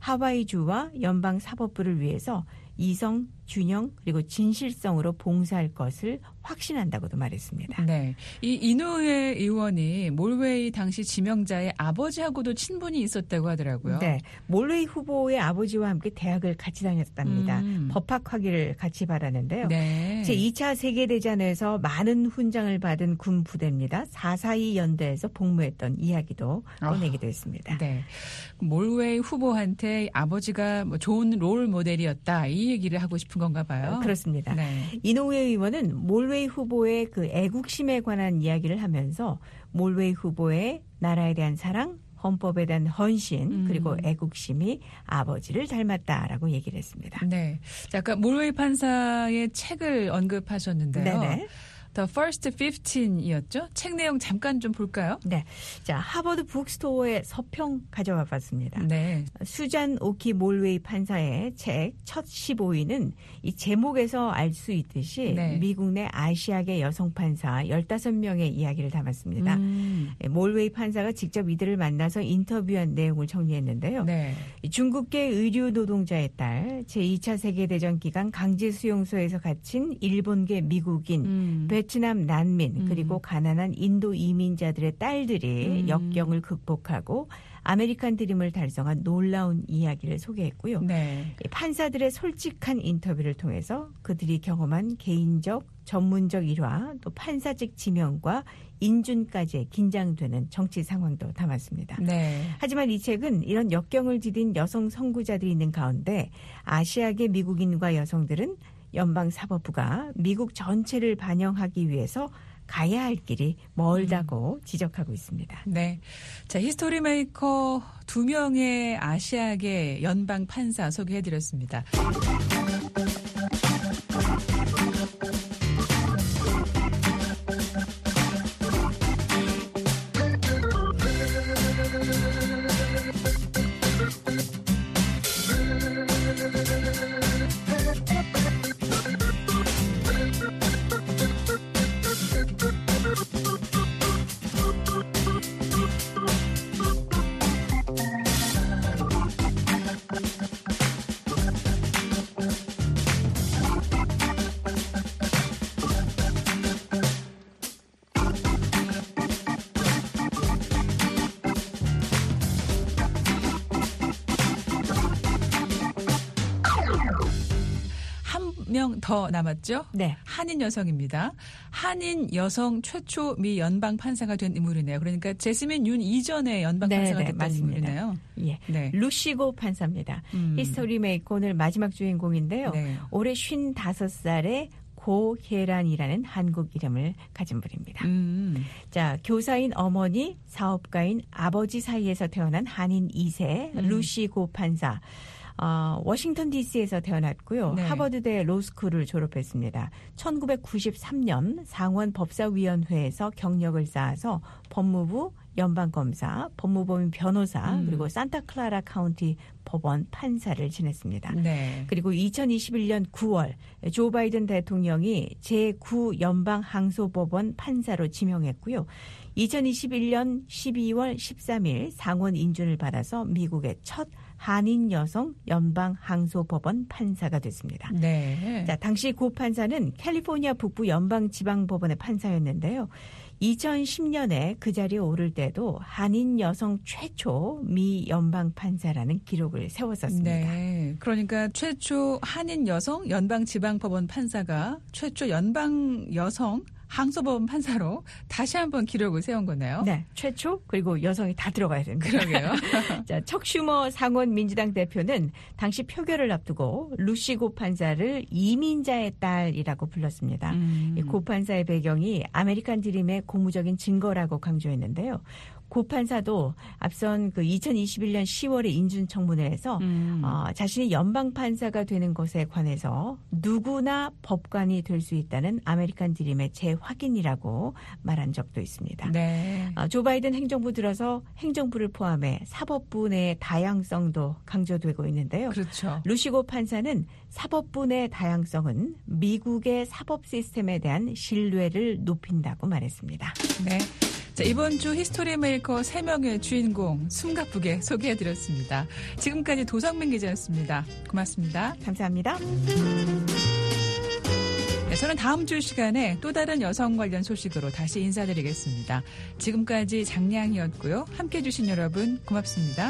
하와이주와 연방사법부를 위해서 이성, 균형 그리고 진실성으로 봉사할 것을 확신한다고도 말했습니다. 네, 이 이노우에 의원이 몰웨이 당시 지명자의 아버지하고도 친분이 있었다고 하더라고요. 네, 몰웨이 후보의 아버지와 함께 대학을 같이 다녔답니다. 법학 학위를 같이 받았는데요. 네. 제2차 세계대전에서 많은 훈장을 받은 군 부대입니다. 442 연대에서 복무했던 이야기도 꺼내기도 했습니다. 네, 몰웨이 후보한테 아버지가 뭐 좋은 롤 모델이었다 이 얘기를 하고 싶은 건가 봐요. 그렇습니다. 네. 이노우에 의원은 몰웨이 후보의 그 애국심에 관한 이야기를 하면서 몰웨이 후보의 나라에 대한 사랑, 헌법에 대한 헌신 그리고 애국심이 아버지를 닮았다라고 얘기를 했습니다. 네, 자, 아까 몰웨이 판사의 책을 언급하셨는데요. 네네. The First 15이었죠? 책 내용 잠깐 좀 볼까요? 네. 자, 하버드 북스토어의 서평 가져와 봤습니다. 네. 수잔 오키 몰웨이 판사의 책 첫 15위는 이 제목에서 알 수 있듯이 네. 미국 내 아시아계 여성 판사 15명의 이야기를 담았습니다. 몰웨이 판사가 직접 이들을 만나서 인터뷰한 내용을 정리했는데요. 네. 중국계 의류 노동자의 딸, 제2차 세계대전 기간 강제 수용소에서 갇힌 일본계 미국인, 베트남 난민 그리고 가난한 인도 이민자들의 딸들이 역경을 극복하고 아메리칸 드림을 달성한 놀라운 이야기를 소개했고요. 네. 판사들의 솔직한 인터뷰를 통해서 그들이 경험한 개인적, 전문적 일화, 또 판사직 지명과 인준까지의 긴장되는 정치 상황도 담았습니다. 네. 하지만 이 책은 이런 역경을 디딘 여성 선구자들이 있는 가운데 아시아계 미국인과 여성들은 연방사법부가 미국 전체를 반영하기 위해서 가야 할 길이 멀다고 지적하고 있습니다. 네. 자, 히스토리 메이커 2명의 아시아계 연방 판사 소개해드렸습니다. 명 더 남았죠? 네. 한인 여성입니다. 한인 여성 최초 미 연방 판사가 된 인물이네요. 그러니까 제스민 윤 이전에 연방 판사가 됐던 맞습니다. 인물이네요. 예. 네. 루시고 판사입니다. 히스토리 메이커 오늘 마지막 주인공인데요. 네. 올해 55살의 고혜란이라는 한국 이름을 가진 분입니다. 자, 교사인 어머니, 사업가인 아버지 사이에서 태어난 한인 2세 루시고 판사. 워싱턴 DC에서 태어났고요. 네. 하버드대 로스쿨을 졸업했습니다. 1993년 상원 법사위원회에서 경력을 쌓아서 법무부, 연방검사, 법무법인 변호사, 그리고 산타클라라 카운티 법원 판사를 지냈습니다. 네. 그리고 2021년 9월 조 바이든 대통령이 제9연방항소법원 판사로 지명했고요. 2021년 12월 13일 상원 인준을 받아서 미국의 첫 한인 여성 연방항소법원 판사가 됐습니다. 네. 자, 당시 고 판사는 캘리포니아 북부 연방지방법원의 판사였는데요. 2010년에 그 자리에 오를 때도 한인 여성 최초 미 연방 판사라는 기록을 세웠었습니다. 네. 그러니까 최초 한인 여성 연방지방법원 판사가 최초 연방 여성 항소법원 판사로 다시 한번 기록을 세운 거네요. 네. 최초 그리고 여성이 다 들어가야 됩니다. 그러게요. 자, 척 슈머 상원 민주당 대표는 당시 표결을 앞두고 루시고 판사를 이민자의 딸이라고 불렀습니다. 이 고 판사의 배경이 아메리칸 드림의 고무적인 증거라고 강조했는데요. 고 판사도 앞선 그 2021년 10월에 인준 청문회에서 자신이 연방 판사가 되는 것에 관해서 누구나 법관이 될 수 있다는 아메리칸 드림의 재확인이라고 말한 적도 있습니다. 네. 조 바이든 행정부 들어서 행정부를 포함해 사법부 내 다양성도 강조되고 있는데요. 그렇죠. 루시고 판사는 사법부 내 다양성은 미국의 사법 시스템에 대한 신뢰를 높인다고 말했습니다. 네. 자, 이번 주 히스토리 메이커 3명의 주인공 숨가쁘게 소개해드렸습니다. 지금까지 도성민 기자였습니다. 고맙습니다. 감사합니다. 네, 저는 다음 주 시간에 또 다른 여성 관련 소식으로 다시 인사드리겠습니다. 지금까지 장량이었고요. 함께해 주신 여러분 고맙습니다.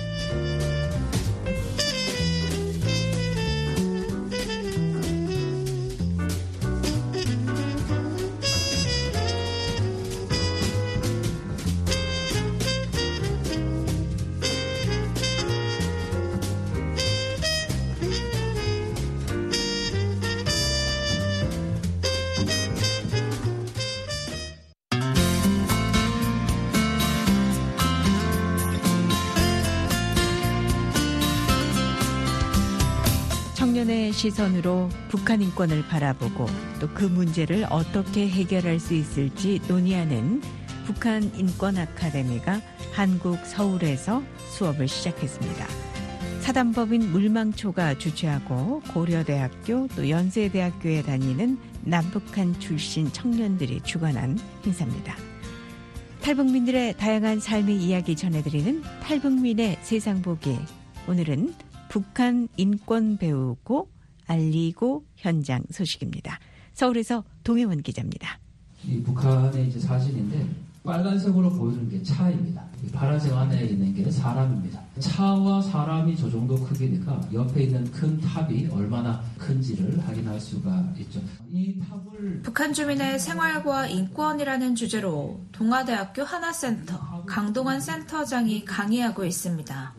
청년의 시선으로 북한 인권을 바라보고 또 그 문제를 어떻게 해결할 수 있을지 논의하는 북한 인권 아카데미가 한국 서울에서 수업을 시작했습니다. 사단법인 물망초가 주최하고 고려대학교 또 연세대학교에 다니는 남북한 출신 청년들이 주관한 행사입니다. 탈북민들의 다양한 삶의 이야기 전해드리는 탈북민의 세상보기. 오늘은 북한 인권 배우고 알리고 현장 소식입니다. 서울에서 동해원 기자입니다. 이 북한의 이제 사진인데 빨간색으로 보여주는 게 차입니다. 파란색 안에 있는 게 사람입니다. 차와 사람이 저 정도 크기니까 옆에 있는 큰 탑이 얼마나 큰지를 확인할 수가 있죠. 이 탑을 북한 주민의 생활과 인권이라는 주제로 동아대학교 하나센터 강동원 센터장이 강의하고 있습니다.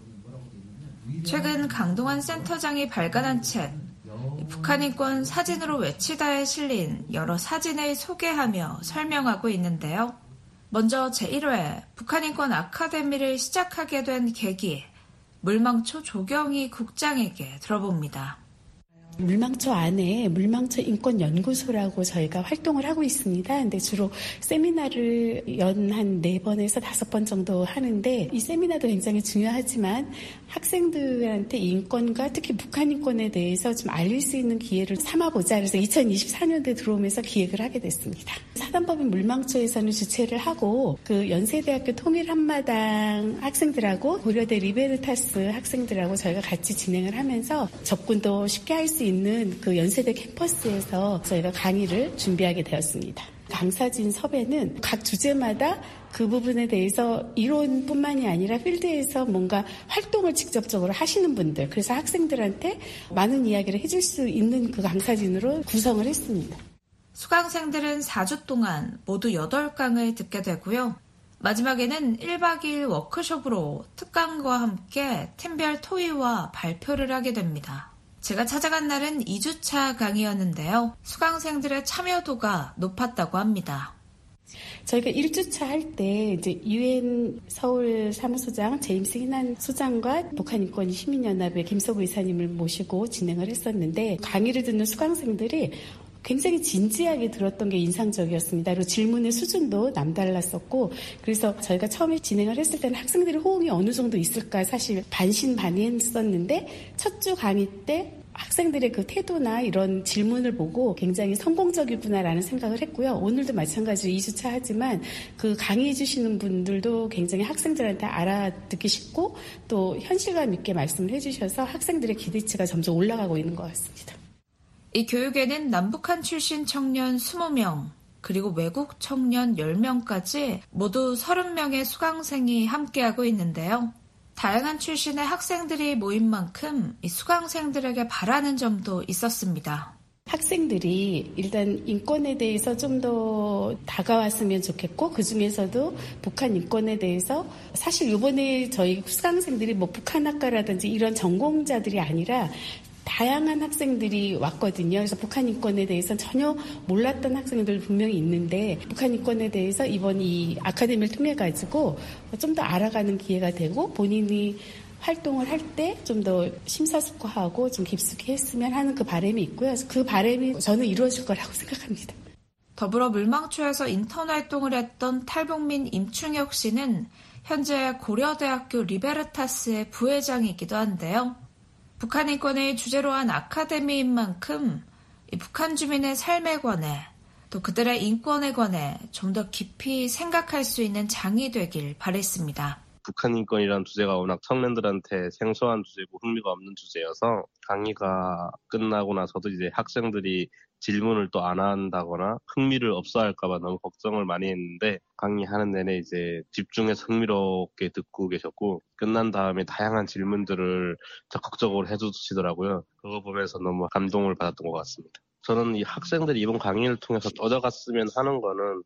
최근 강동원 센터장이 발간한 책 북한 인권 사진으로 외치다에 실린 여러 사진을 소개하며 설명하고 있는데요. 먼저 제1회 북한 인권 아카데미를 시작하게 된 계기, 물망초 조경희 국장에게 들어봅니다. 물망초 안에 물망초 인권연구소라고 저희가 활동을 하고 있습니다. 근데 주로 세미나를 연 한 4번에서 5번 정도 하는데 이 세미나도 굉장히 중요하지만 학생들한테 인권과 특히 북한 인권에 대해서 좀 알릴 수 있는 기회를 삼아보자. 그래서 2024년도에 들어오면서 기획을 하게 됐습니다. 사단법인 물망초에서는 주최를 하고 그 연세대학교 통일한마당 학생들하고 고려대 리베르타스 학생들하고 저희가 같이 진행을 하면서 접근도 쉽게 할 수 있는 그 연세대 캠퍼스에서 저희가 강의를 준비하게 되었습니다. 강사진 섭외는 각 주제마다 그 부분에 대해서 이론뿐만이 아니라 필드에서 뭔가 활동을 직접적으로 하시는 분들, 그래서 학생들한테 많은 이야기를 해줄 수 있는 그 강사진으로 구성을 했습니다. 수강생들은 4주 동안 모두 8강을 듣게 되고요. 마지막에는 1박 2일 워크숍으로 특강과 함께 팀별 토의와 발표를 하게 됩니다. 제가 찾아간 날은 2주차 강의였는데요. 수강생들의 참여도가 높았다고 합니다. 저희가 1주차 할 때 이제 UN 서울 사무소장 제임스 희난 소장과 북한인권 시민연합의 김서구 이사님을 모시고 진행을 했었는데 강의를 듣는 수강생들이 굉장히 진지하게 들었던 게 인상적이었습니다. 그리고 질문의 수준도 남달랐었고, 그래서 저희가 처음에 진행을 했을 때는 학생들의 호응이 어느 정도 있을까 사실 반신반의했었는데 첫 주 강의 때 학생들의 그 태도나 이런 질문을 보고 굉장히 성공적이구나라는 생각을 했고요. 오늘도 마찬가지로 2주차 하지만 그 강의해 주시는 분들도 굉장히 학생들한테 알아듣기 쉽고 또 현실감 있게 말씀을 해주셔서 학생들의 기대치가 점점 올라가고 있는 것 같습니다. 이 교육에는 남북한 출신 청년 20명, 그리고 외국 청년 10명까지 모두 30명의 수강생이 함께하고 있는데요. 다양한 출신의 학생들이 모인 만큼 이 수강생들에게 바라는 점도 있었습니다. 학생들이 일단 인권에 대해서 좀 더 다가왔으면 좋겠고, 그중에서도 북한 인권에 대해서 사실 이번에 저희 수강생들이 뭐 북한학과라든지 이런 전공자들이 아니라 다양한 학생들이 왔거든요. 그래서 북한 인권에 대해서 전혀 몰랐던 학생들 분명히 있는데 북한 인권에 대해서 이번 이 아카데미를 통해 가지고 좀 더 알아가는 기회가 되고 본인이 활동을 할 때 좀 더 심사숙고하고 좀 깊숙이 했으면 하는 그 바람이 있고요. 그래서 그 바람이 저는 이루어질 거라고 생각합니다. 더불어 물망초에서 인턴 활동을 했던 탈북민 임충혁 씨는 현재 고려대학교 리베르타스의 부회장이기도 한데요. 북한 인권을 주제로 한 아카데미인 만큼 이 북한 주민의 삶에 관해 또 그들의 인권에 관해 좀 더 깊이 생각할 수 있는 장이 되길 바랬습니다. 북한 인권이라는 주제가 워낙 청년들한테 생소한 주제고 흥미가 없는 주제여서 강의가 끝나고 나서도 이제 학생들이 질문을 또 안 한다거나 흥미를 없어할까봐 너무 걱정을 많이 했는데 강의하는 내내 이제 집중해서 흥미롭게 듣고 계셨고 끝난 다음에 다양한 질문들을 적극적으로 해주시더라고요. 그거 보면서 너무 감동을 받았던 것 같습니다. 저는 이 학생들이 이번 강의를 통해서 얻어갔으면 하는 거는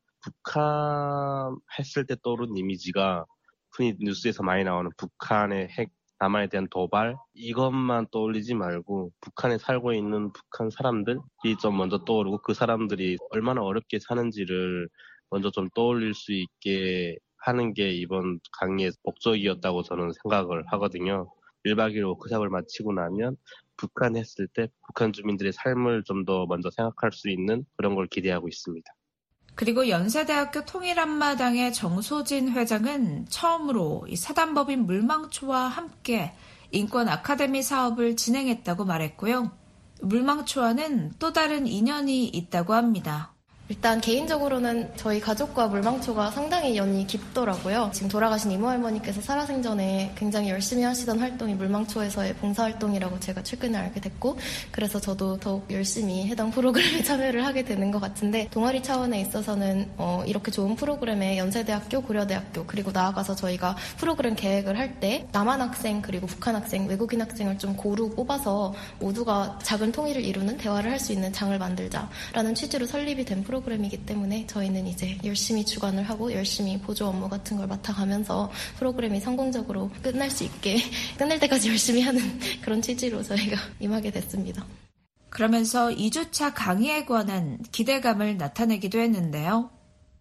북한 했을 때 떠오른 이미지가 흔히 뉴스에서 많이 나오는 북한의 핵, 남한에 대한 도발 이것만 떠올리지 말고 북한에 살고 있는 북한 사람들이 좀 먼저 떠오르고 그 사람들이 얼마나 어렵게 사는지를 먼저 좀 떠올릴 수 있게 하는 게 이번 강의의 목적이었다고 저는 생각을 하거든요. 1박 2일 워크숍을 마치고 나면 북한 했을 때 북한 주민들의 삶을 좀 더 먼저 생각할 수 있는 그런 걸 기대하고 있습니다. 그리고 연세대학교 통일한마당의 정소진 회장은 처음으로 이 사단법인 물망초와 함께 인권 아카데미 사업을 진행했다고 말했고요. 물망초와는 또 다른 인연이 있다고 합니다. 일단 개인적으로는 저희 가족과 물망초가 상당히 연이 깊더라고요. 지금 돌아가신 이모 할머니께서 살아생전에 굉장히 열심히 하시던 활동이 물망초에서의 봉사활동이라고 제가 최근에 알게 됐고 그래서 저도 더욱 열심히 해당 프로그램에 참여를 하게 되는 것 같은데 동아리 차원에 있어서는 이렇게 좋은 프로그램에 연세대학교, 고려대학교 그리고 나아가서 저희가 프로그램 계획을 할 때 남한 학생 그리고 북한 학생, 외국인 학생을 좀 고루 뽑아서 모두가 작은 통일을 이루는 대화를 할 수 있는 장을 만들자라는 취지로 설립이 된 프로그램이기 때문에 저희는 이제 열심히 주관을 하고 열심히 보조 업무 같은 걸 맡아가면서 프로그램이 성공적으로 끝날 수 있게 끝날 때까지 열심히 하는 그런 취지로 저희가 임하게 됐습니다. 그러면서 2주차 강의에 관한 기대감을 나타내기도 했는데요.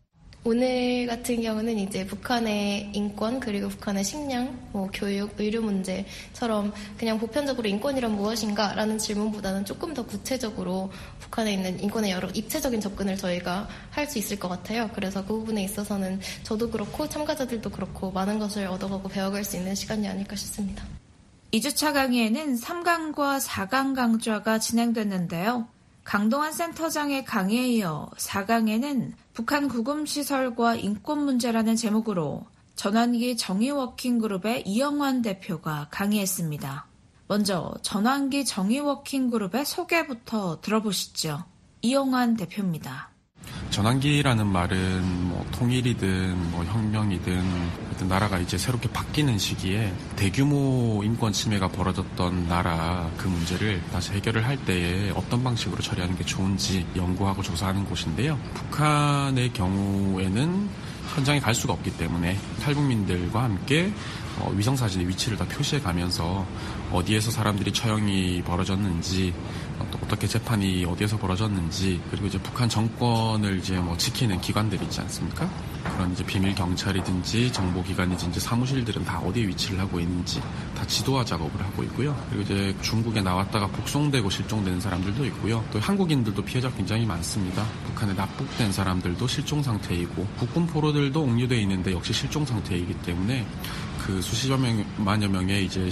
오늘 같은 경우는 이제 북한의 인권 그리고 북한의 식량, 교육, 의료 문제처럼 그냥 보편적으로 인권이란 무엇인가라는 질문보다는 조금 더 구체적으로 북한에 있는 인권의 여러 입체적인 접근을 저희가 할 수 있을 것 같아요. 그래서 그 부분에 있어서는 저도 그렇고 참가자들도 그렇고 많은 것을 얻어가고 배워갈 수 있는 시간이 아닐까 싶습니다. 2주차 강의에는 3강과 4강 강좌가 진행됐는데요. 강동원 센터장의 강의에 이어 4강에는 북한 구금시설과 인권 문제라는 제목으로 전환기 정의워킹그룹의 이영환 대표가 강의했습니다. 먼저 전환기 정의워킹그룹의 소개부터 들어보시죠. 이용환 대표입니다. 전환기라는 말은 뭐 통일이든 뭐 혁명이든 어떤 나라가 이제 새롭게 바뀌는 시기에 대규모 인권 침해가 벌어졌던 나라 그 문제를 다시 해결을 할 때에 어떤 방식으로 처리하는 게 좋은지 연구하고 조사하는 곳인데요. 북한의 경우에는 현장에 갈 수가 없기 때문에 탈북민들과 함께 위성사진의 위치를 다 표시해가면서 어디에서 사람들이 처형이 벌어졌는지 또 어떻게 재판이 어디에서 벌어졌는지 그리고 이제 북한 정권을 이제 뭐 지키는 기관들이 있지 않습니까? 그런 이제 비밀 경찰이든지 정보기관이든지 사무실들은 다 어디에 위치를 하고 있는지 다 지도화 작업을 하고 있고요. 그리고 이제 중국에 나왔다가 북송되고 실종되는 사람들도 있고요. 또 한국인들도 피해자가 굉장히 많습니다. 북한에 납북된 사람들도 실종 상태이고 국군 포로들도 옥류되어 있는데 역시 실종 상태이기 때문에 그 수십만여 명의 이제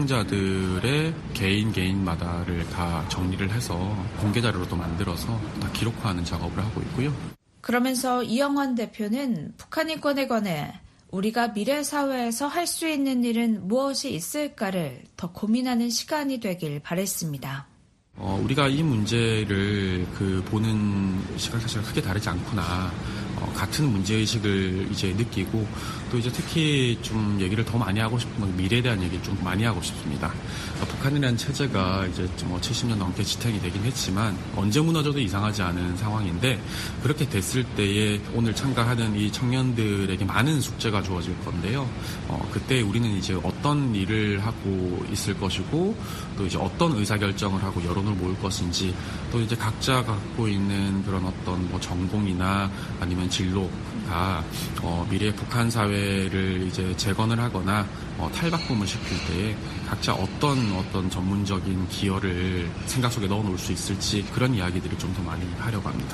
실종자들의 개인마다를 다 정리를 해서 공개 자료로 만들어서 다 기록화하는 작업을 하고 있고요. 그러면서 이영환 대표는 북한 인권에 관해 우리가 미래 사회에서 할 수 있는 일은 무엇이 있을까를 더 고민하는 시간이 되길 바랬습니다. 우리가 이 문제를 보는 시각 자체가 크게 다르지 않구나. 같은 문제의식을 이제 느끼고 또 이제 특히 좀 얘기를 더 많이 하고 싶은 미래에 대한 얘기를 좀 많이 하고 싶습니다. 북한이라는 체제가 이제 뭐 70년 넘게 지탱이 되긴 했지만 언제 무너져도 이상하지 않은 상황인데 그렇게 됐을 때에 오늘 참가하는 이 청년들에게 많은 숙제가 주어질 건데요. 그때 우리는 이제 어떤 일을 하고 있을 것이고 또 이제 어떤 의사결정을 하고 여론을 모을 것인지 또 이제 각자 갖고 있는 그런 어떤 뭐 전공이나 아니면 진로가 미래의 북한 사회를 이제 재건을 하거나 탈바꿈을 시킬 때에 각자 어떤 전문적인 기여를 생각 속에 넣어놓을 수 있을지 그런 이야기들을 좀 더 많이 하려고 합니다.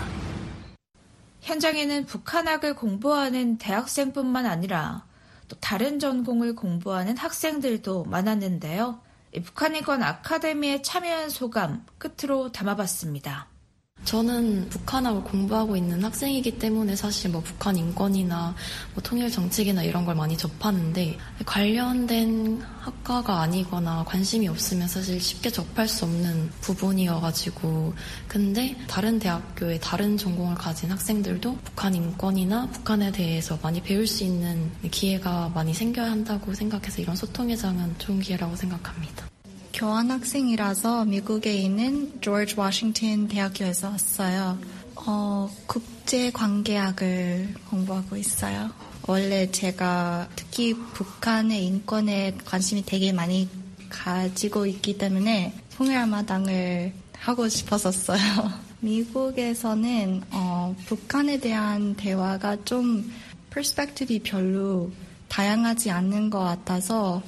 현장에는 북한학을 공부하는 대학생뿐만 아니라 또 다른 전공을 공부하는 학생들도 많았는데요. 북한인권 아카데미에 참여한 소감 끝으로 담아봤습니다. 저는 북한학을 공부하고 있는 학생이기 때문에 사실 뭐 북한 인권이나 뭐 통일 정책이나 이런 걸 많이 접하는데 관련된 학과가 아니거나 관심이 없으면 사실 쉽게 접할 수 없는 부분이어가지고 근데 다른 대학교에 다른 전공을 가진 학생들도 북한 인권이나 북한에 대해서 많이 배울 수 있는 기회가 많이 생겨야 한다고 생각해서 이런 소통회장은 좋은 기회라고 생각합니다. 교환학생이라서 미국에 있는 조지 워싱턴 대학교에서 왔어요. 국제관계학을 공부하고 있어요. 원래 제가 특히 북한의 인권에 관심이 되게 많이 가지고 있기 때문에 통일한마당을 하고 싶었었어요. 미국에서는 북한에 대한 대화가 좀 퍼스펙티브이 별로 다양하지 않는 것 같아서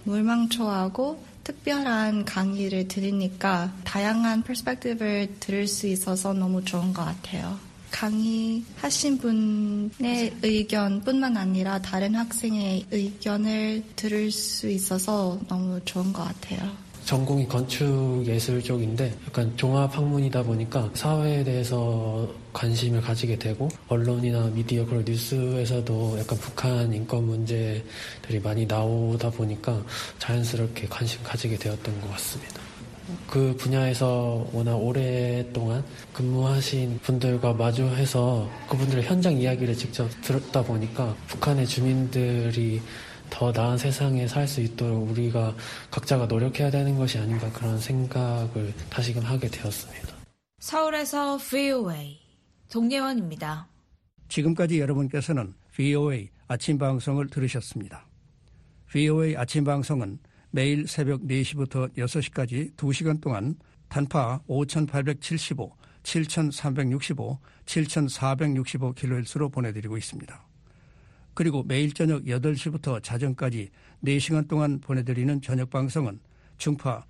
물망초하고 특별한 강의를 들으니까 다양한 퍼스펙티브를 들을 수 있어서 너무 좋은 것 같아요. 강의하신 분의 의견뿐만 아니라 다른 학생의 의견을 들을 수 있어서 너무 좋은 것 같아요. 전공이 건축예술 쪽인데 약간 종합학문이다 보니까 사회에 대해서 관심을 가지게 되고 언론이나 미디어 그리고 뉴스에서도 약간 북한 인권 문제들이 많이 나오다 보니까 자연스럽게 관심 가지게 되었던 것 같습니다. 그 분야에서 워낙 오랫동안 근무하신 분들과 마주해서 그분들의 현장 이야기를 직접 들었다 보니까 북한의 주민들이 더 나은 세상에 살 수 있도록 우리가 각자가 노력해야 되는 것이 아닌가 그런 생각을 다시금 하게 되었습니다. 서울에서 VOA 동예원입니다. 지금까지 여러분께서는 VOA 아침 방송을 들으셨습니다. VOA 아침 방송은 매일 새벽 4시부터 6시까지 2시간 동안 단파 5875, 7365, 7465kHz로 보내드리고 있습니다. 그리고 매일 저녁 8시부터 자정까지 4시간 동안 보내드리는 저녁 방송은 중파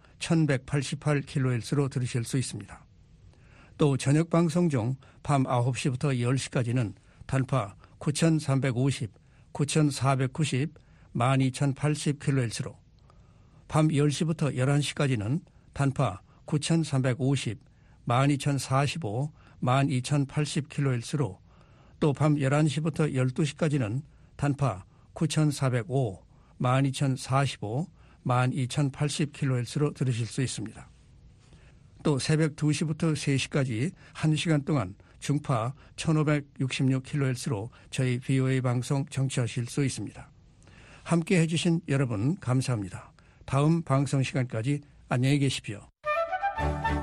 1188kHz로 들으실 수 있습니다. 또 저녁 방송 중 밤 9시부터 10시까지는 단파 9350, 9490, 12080kHz로 밤 10시부터 11시까지는 단파 9350, 12045, 12080kHz로 또 밤 11시부터 12시까지는 단파 9405, 12045, 12,080kHz로 들으실 수 있습니다. 또 새벽 2시부터 3시까지 1시간 동안 중파 1566kHz로 저희 VOA 방송 청취하실 수 있습니다. 함께 해주신 여러분 감사합니다. 다음 방송 시간까지 안녕히 계십시오.